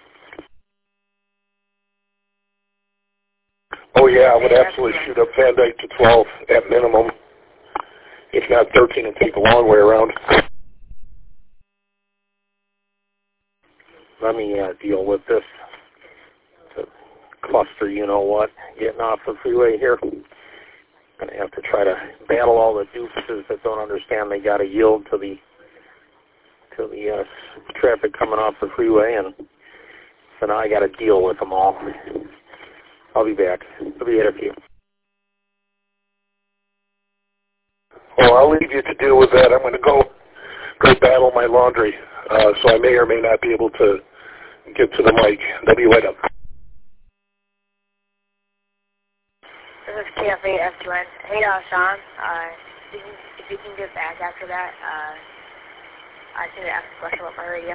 D: Oh, yeah, I would absolutely shoot up Van Dyke to 12 at minimum. If not 13, and take a long way around.
G: Let me deal with this cluster, you know what, getting off the freeway here. I'm going to have to try to battle all the doofuses that don't understand they got to yield to the traffic coming off the freeway, and so now I got to deal with them all. I'll be back. I'll be at a few.
D: Well, I'll leave you to deal with that. I'm going to go battle my laundry, so I may or may not be able to get to the mic. WLM.
N: This is KF8F2N. Hey, Sean, if you can get back after that, I just need to ask a question about my radio.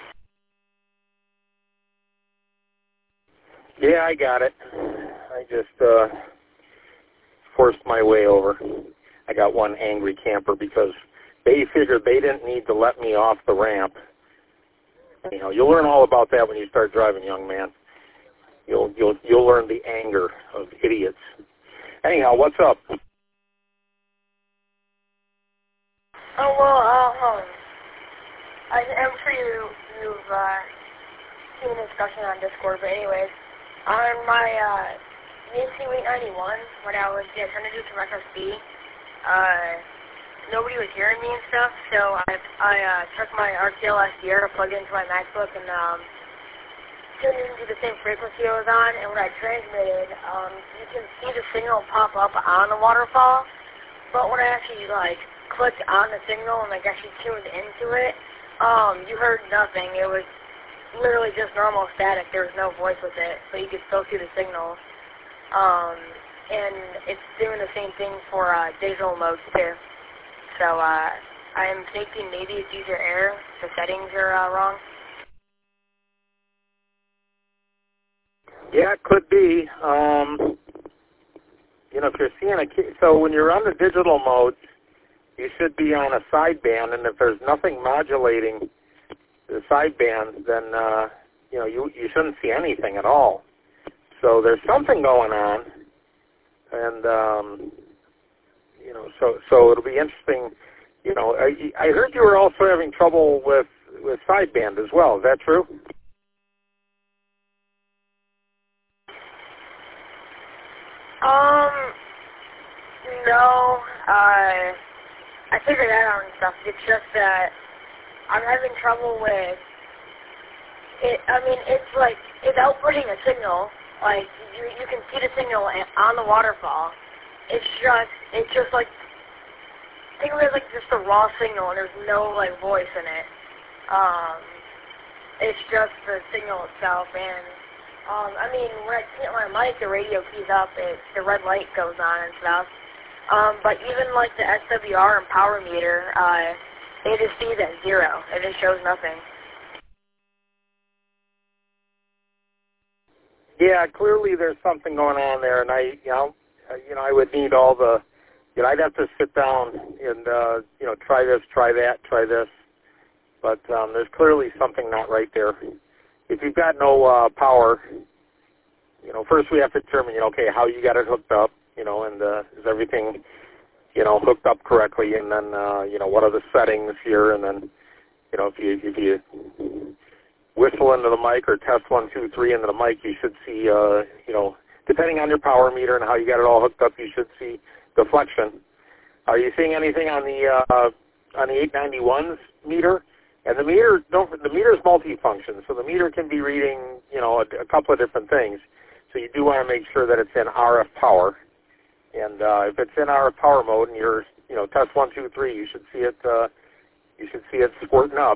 G: Yeah, I got it. I just forced my way over. I got one angry camper because they figured they didn't need to let me off the ramp. You know, you'll learn all about that when you start driving, young man. You'll learn the anger of idiots. Anyhow, what's up?
N: Oh, well, I'm sure you've seen the discussion on Discord, but anyways, on my VC891, when I was trying to do some FSB, nobody was hearing me and stuff, so I took my RTL SDR to plug it into my MacBook and tuned into the same frequency I was on, and when I transmitted, you can see the signal pop up on the waterfall, but when I actually clicked on the signal and actually tuned into it, you heard nothing. It was literally just normal static. There was no voice with it, but you could still see the signal. And it's doing the same thing for digital modes too. So I'm thinking maybe it's user error. The settings are wrong.
G: Yeah, it could be. You know, if you're seeing so when you're on the digital modes, you should be on a sideband, and if there's nothing modulating the sideband, then you know you shouldn't see anything at all. So there's something going on, and you know, so it'll be interesting. You know, I heard you were also having trouble with sideband as well. Is that true?
N: No. I figured that out and stuff. It's just that I'm having trouble with it. I mean, it's outputting a signal. Like you can see the signal on the waterfall. It's just like think of it as just a raw signal, and there's no voice in it. It's just the signal itself, and I mean, when I hit my mic, the radio keys up, the red light goes on and stuff. But even the SWR and power meter, it just sees at 0. It just shows nothing.
G: Yeah, clearly there's something going on there, and I would need all the, I'd have to sit down and try this, try that, try this, but there's clearly something not right there. If you've got no power, first we have to determine, okay, how you got it hooked up, and is everything, hooked up correctly, and then, what are the settings here, and then, if you whistle into the mic or test 1, 2, 3 into the mic, you should see, depending on your power meter and how you got it all hooked up, you should see deflection.
C: Are you seeing anything on the 891's meter? And the meter is multifunction, so the meter can be reading, a couple of different things. So you do want to make sure that it's in RF power. And if it's in RF power mode and you're, test 1, 2, 3, you should see it. You should see it squirting up.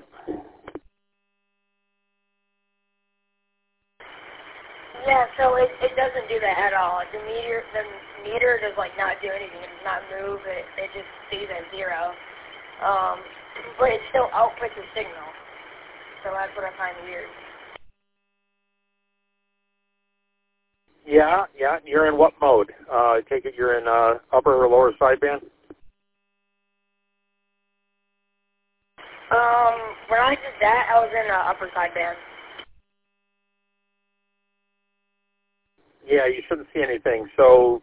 N: Yeah, so it doesn't do that at all. The meter does not do anything. It does not move. It just stays at 0. But it still outputs a signal. So that's what I find weird.
C: Yeah. You're in what mode? I take it you're in upper or lower sideband?
N: When I did that, I was in upper sideband.
C: Yeah, you shouldn't see anything. So,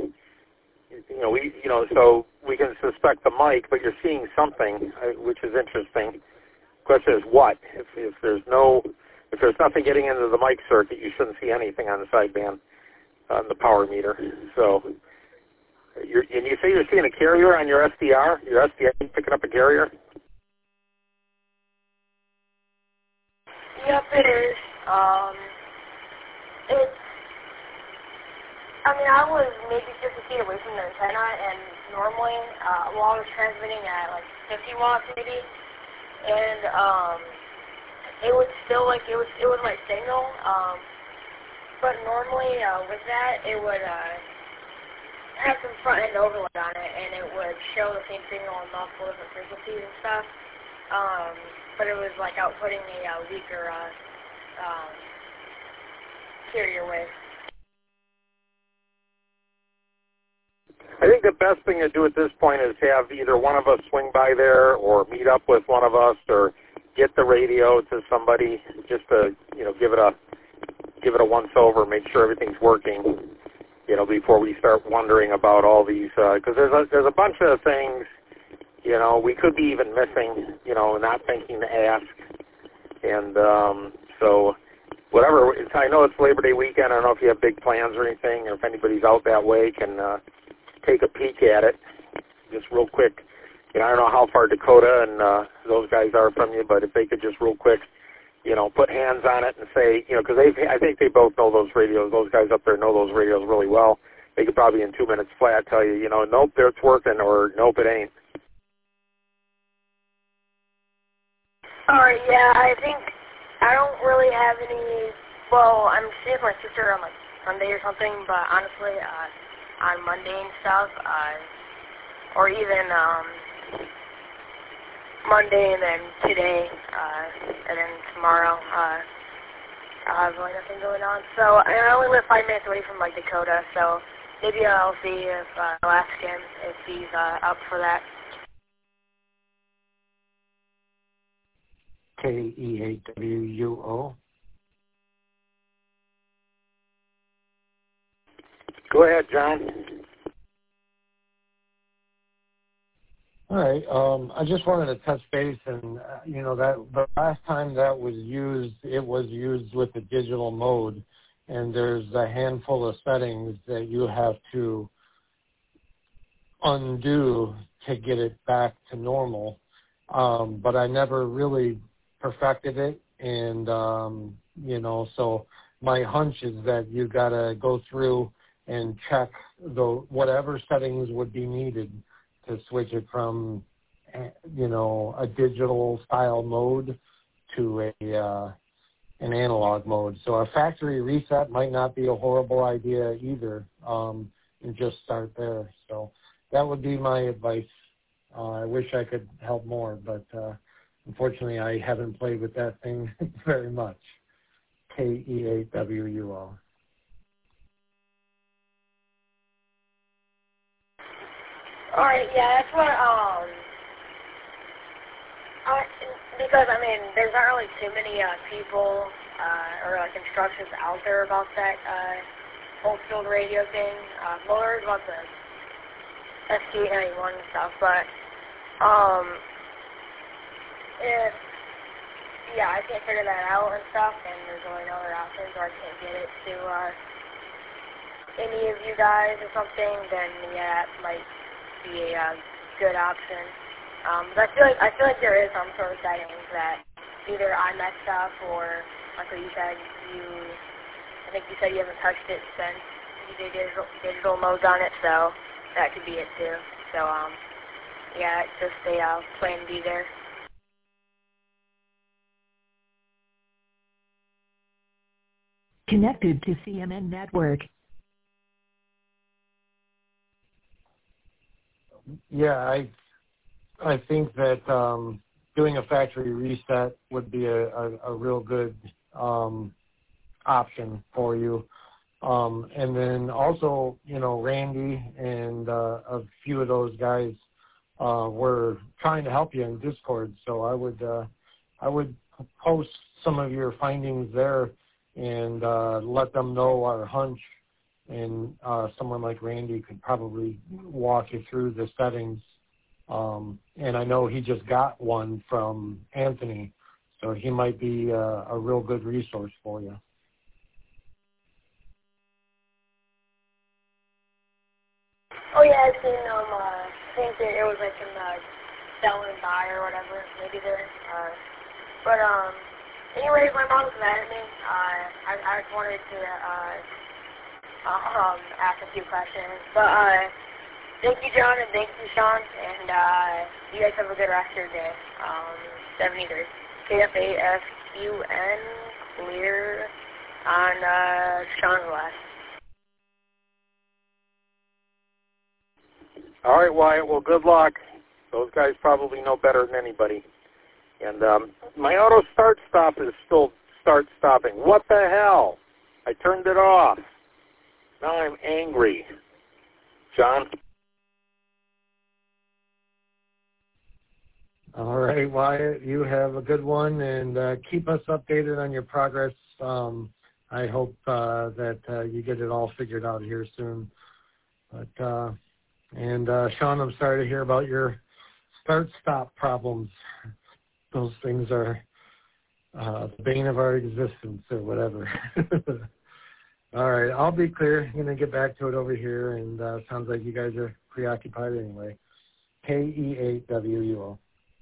C: so we can suspect the mic, but you're seeing something, which is interesting. Question is what? If there's nothing getting into the mic circuit, you shouldn't see anything on the sideband on the power meter. So, and you say you're seeing a carrier on your SDR? Your SDR picking up a carrier?
N: Yep, it is. I was maybe 50 feet away from the antenna, and normally, I was transmitting at 50 watts maybe, and it would still it was my signal. But normally with that, it would have some front end overload on it, and it would show the same signal on multiple different frequencies and stuff. But it was outputting a weaker carrier wave.
C: I think the best thing to do at this point is have either one of us swing by there or meet up with one of us or get the radio to somebody just to, give it a once over, make sure everything's working, before we start wondering about all these, because there's a bunch of things, we could be even missing, not thinking to ask. And so whatever, I know it's Labor Day weekend. I don't know if you have big plans or anything, or if anybody's out that way can take a peek at it just real quick. I don't know how far Dakota and those guys are from you, but if they could just real quick, put hands on it and say, because I think they both know those radios. Those guys up there know those radios really well. They could probably in 2 minutes flat tell you, nope, it's working, or nope, it ain't.
N: All right, yeah, I think I don't really have any. Well, I'm seeing my sister on Sunday or something, but honestly, on Monday and stuff, or even Monday and then today, and then tomorrow, I'll have really nothing going on. So I only live 5 minutes away from Dakota, so maybe I'll see if I'll ask him if he's up for that.
O: KEAWUO.
C: Go ahead, John.
O: All right. I just wanted to touch base, and that the last time that was used, it was used with the digital mode, and there's a handful of settings that you have to undo to get it back to normal. But I never really perfected it, and so my hunch is that you got to go through and check whatever settings would be needed to switch it from a digital style mode to an analog mode. So a factory reset might not be a horrible idea either, and just start there. So that would be my advice. I wish I could help more, but unfortunately I haven't played with that thing very much. KEAWUO.
N: All right, yeah, that's what, because, there's not really too many people or instructions out there about that whole field radio thing. Well, there's about the ST91 and stuff, but if, I can't figure that out and stuff, and there's really no other options, or I can't get it to any of you guys or something, then, it might be a good option. But I feel like there is some sort of settings that either I messed up or, like what you said, I think you said you haven't touched it since you did digital modes on it, so that could be it too. So, yeah, it's just a plan B there.
A: Connected to CMN Network.
O: Yeah, I think that doing a factory reset would be a real good option for you. And then also, Randy and a few of those guys were trying to help you in Discord. So I would post some of your findings there and let them know our hunch. And someone like Randy could probably walk you through the settings. And I know he just got one from Anthony, so he might be a real good resource for you.
N: Oh yeah, I've seen them. I think that it was like in the sell and buy or whatever, maybe there. But anyways, my mom's mad at me. I just wanted to ask a few questions. But thank you, John, and thank you, Sean, and you guys have a good rest of your day. 73. KFASUN, clear on Sean's last.
D: All right, Wyatt. Well, good luck. Those guys probably know better than anybody. And my auto start-stop is still start-stopping. What the hell? I turned it off. Now I'm angry. John?
O: All right, Wyatt, you have a good one, and keep us updated on your progress. I hope that you get it all figured out here soon. But and Sean, I'm sorry to hear about your start-stop problems. Those things are the bane of our existence or whatever. All right, I'll be clear. I'm going to get back to it over here, and sounds like you guys are preoccupied anyway. KE8WUO.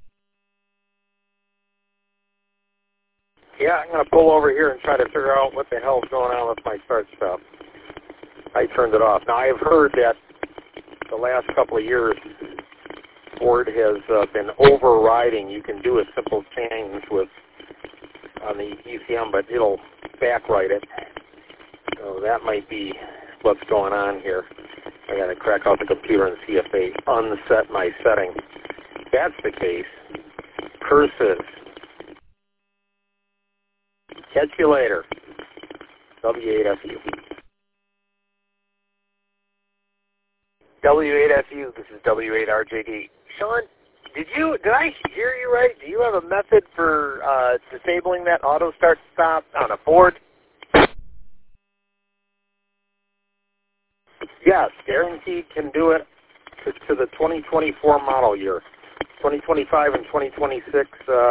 D: Yeah, I'm going to pull over here and try to figure out what the hell's going on with my start-stop. I turned it off. Now, I've heard that the last couple of years, Ford has been overriding. You can do a simple change on the ECM, but it'll backwrite it. So that might be what's going on here. I got to crack out the computer and see if they unset my setting. If that's the case, curses. Catch you later. W8FU.
P: W8FU, this is W8RJD. Sean, did I hear you right? Do you have a method for disabling that auto start stop on a Ford?
D: Yes, guaranteed can do it to the 2024 model year. 2025 and 2026,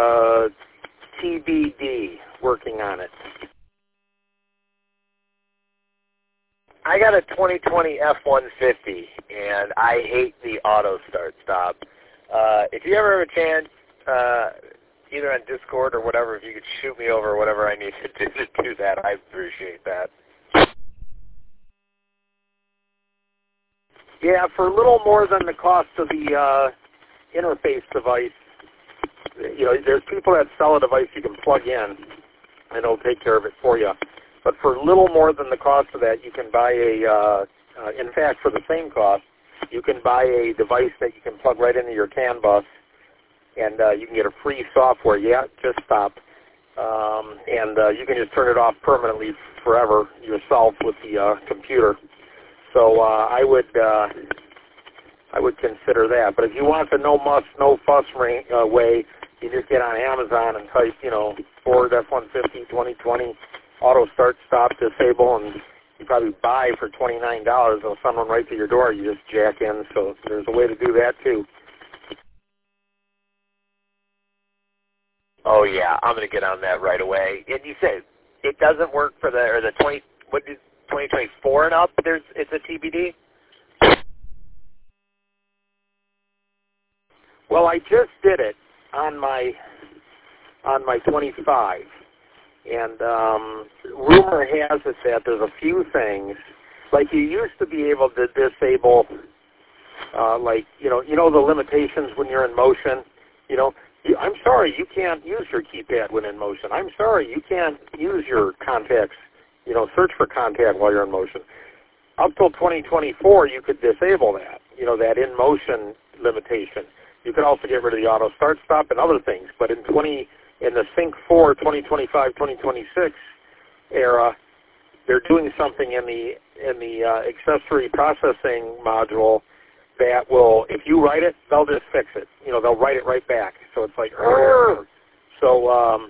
D: TBD, working on it.
P: I got a 2020 F-150, and I hate the auto start stop. If you ever have a chance, either on Discord or whatever, if you could shoot me over whatever I need to do that, I'd appreciate that.
D: Yeah, for a little more than the cost of the interface device, there's people that sell a device you can plug in, and they'll take care of it for you. But for a little more than the cost of that, you can buy in fact, for the same cost, you can buy a device that you can plug right into your CAN bus, and you can get a free software, just stop, and you can just turn it off permanently forever yourself with the computer. So I would consider that. But if you want the no muss, no fuss way, you just get on Amazon and type, Ford F-150 2020 auto start stop disable, and you probably buy for $29. They'll send one right to your door. You just jack in. So there's a way to do that too.
P: Oh yeah, I'm going to get on that right away. And you said it doesn't work for the 2024 and up. It's a TBD.
D: Well, I just did it on my 25, and rumor has it that there's a few things, like you used to be able to disable, like you know the limitations when you're in motion. You know, I'm sorry, you can't use your keypad when in motion. I'm sorry, you can't use your contacts. You know, search for contact while you're in motion. Up till 2024, you could disable that. You know, that in motion limitation. You could also get rid of the auto start stop and other things. But in the Sync 4 2025 2026 era, they're doing something in the accessory processing module that will, if you write it, they'll just fix it. You know, they'll write it right back. So it's like, so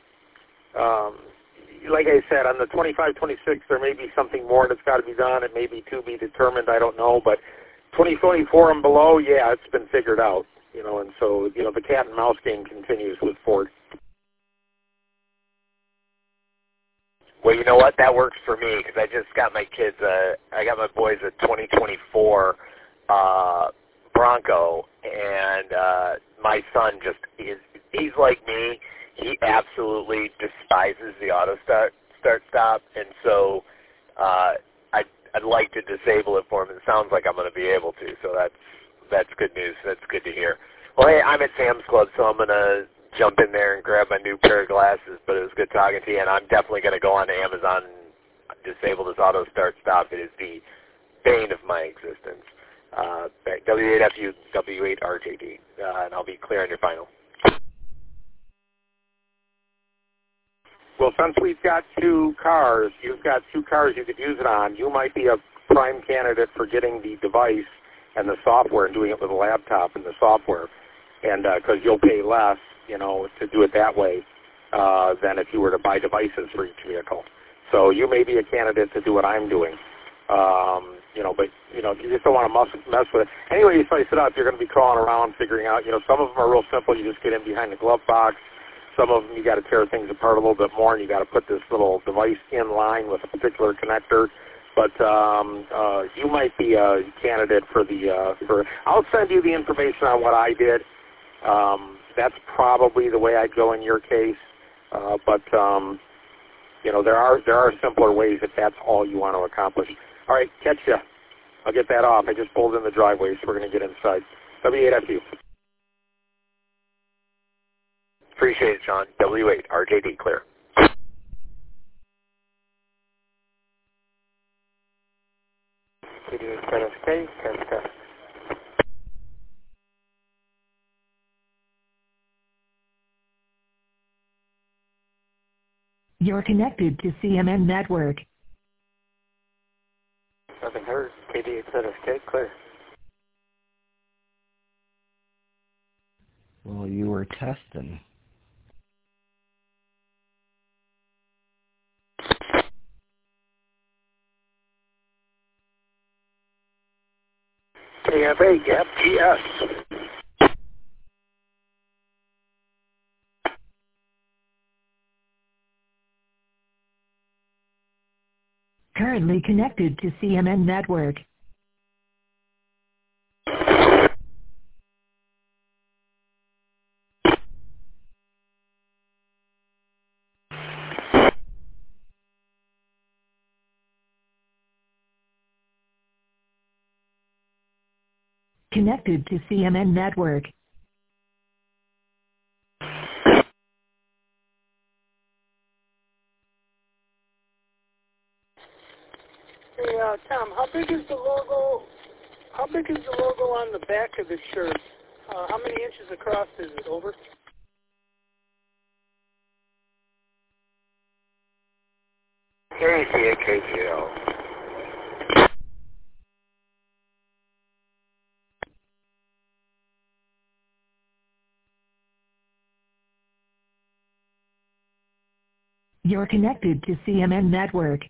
D: like I said, on the 25, 26, there may be something more that's got to be done. It may be to be determined. I don't know. But 2024 and below, yeah, it's been figured out. You know, and so, you know, the cat and mouse game continues with Ford.
P: Well, you know what? That works for me because I just got my kids. I got my boys a 2024 Bronco, and my son he's like me. He absolutely despises the auto start stop, and so I'd like to disable it for him. It sounds like I'm going to be able to, so that's good news. That's good to hear. Well, hey, I'm at Sam's Club, so I'm going to jump in there and grab my new pair of glasses, but it was good talking to you, and I'm definitely going to go on to Amazon and disable this auto start stop. It is the bane of my existence. W8FU, W8RJD, and I'll be clear on your final.
D: Well, since we've got two cars, you've got two cars you could use it on. You might be a prime candidate for getting the device and the software and doing it with a laptop and the software, and because you'll pay less, you know, to do it that way than if you were to buy devices for each vehicle. So you may be a candidate to do what I'm doing. You know, but, you know, you just don't want to mess with it. Anyway, you slice it up, you're going to be crawling around figuring out, you know, some of them are real simple. You just get in behind the glove box. Some of them you got to tear things apart a little bit more, and you got to put this little device in line with a particular connector. But you might be a candidate for the. I'll send you the information on what I did. That's probably the way I'd go in your case. But you know, there are simpler ways if that's all you want to accomplish. All right, catch ya. I'll get that off. I just pulled in the driveway, so we're going to get inside. W8FU.
P: Appreciate it, Sean. W8, RJD, clear.
I: KD8 test.
A: You're connected to CMN Network.
I: Nothing heard. KD8 clear.
M: Well, you were testing.
J: KFA, Gap GS.
A: Currently connected to CMN Network. Connected to CMN Network.
Q: Hey, Tom, how big is the logo? How big is the logo on the back of the shirt? How many inches across is it? Over?
P: KCAKGL.
A: You're connected to CMN Network.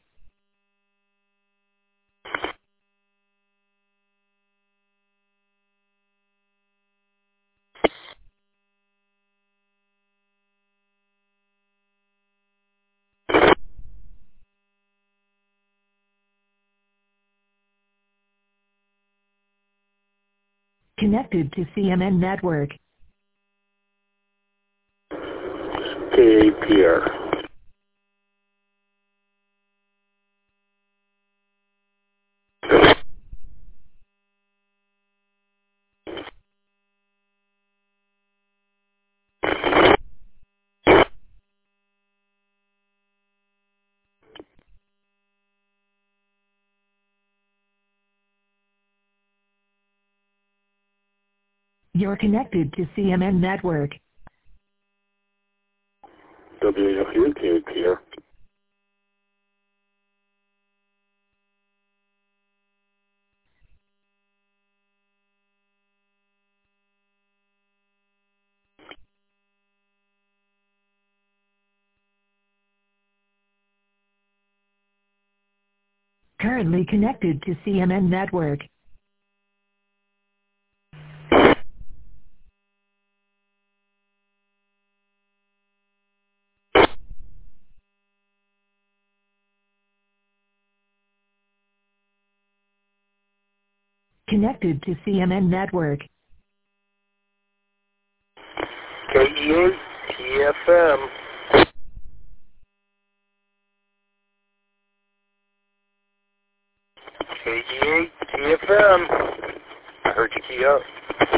A: Connected to CMN Network.
E: Okay, Pierre.
A: You're connected to CMN Network.
E: WFUK, Pierre.
A: Currently connected to CMN Network. Connected to CMN Network.
E: KE8, TFM. KE8, TFM. I heard you key up.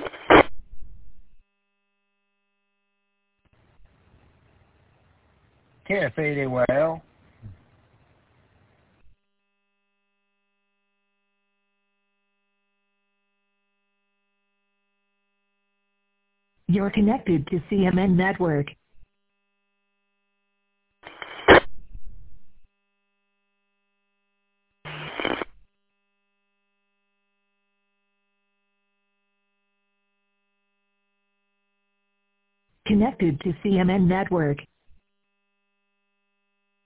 M: KF8AYL.
A: You're connected to CMN Network. Connected to CMN Network.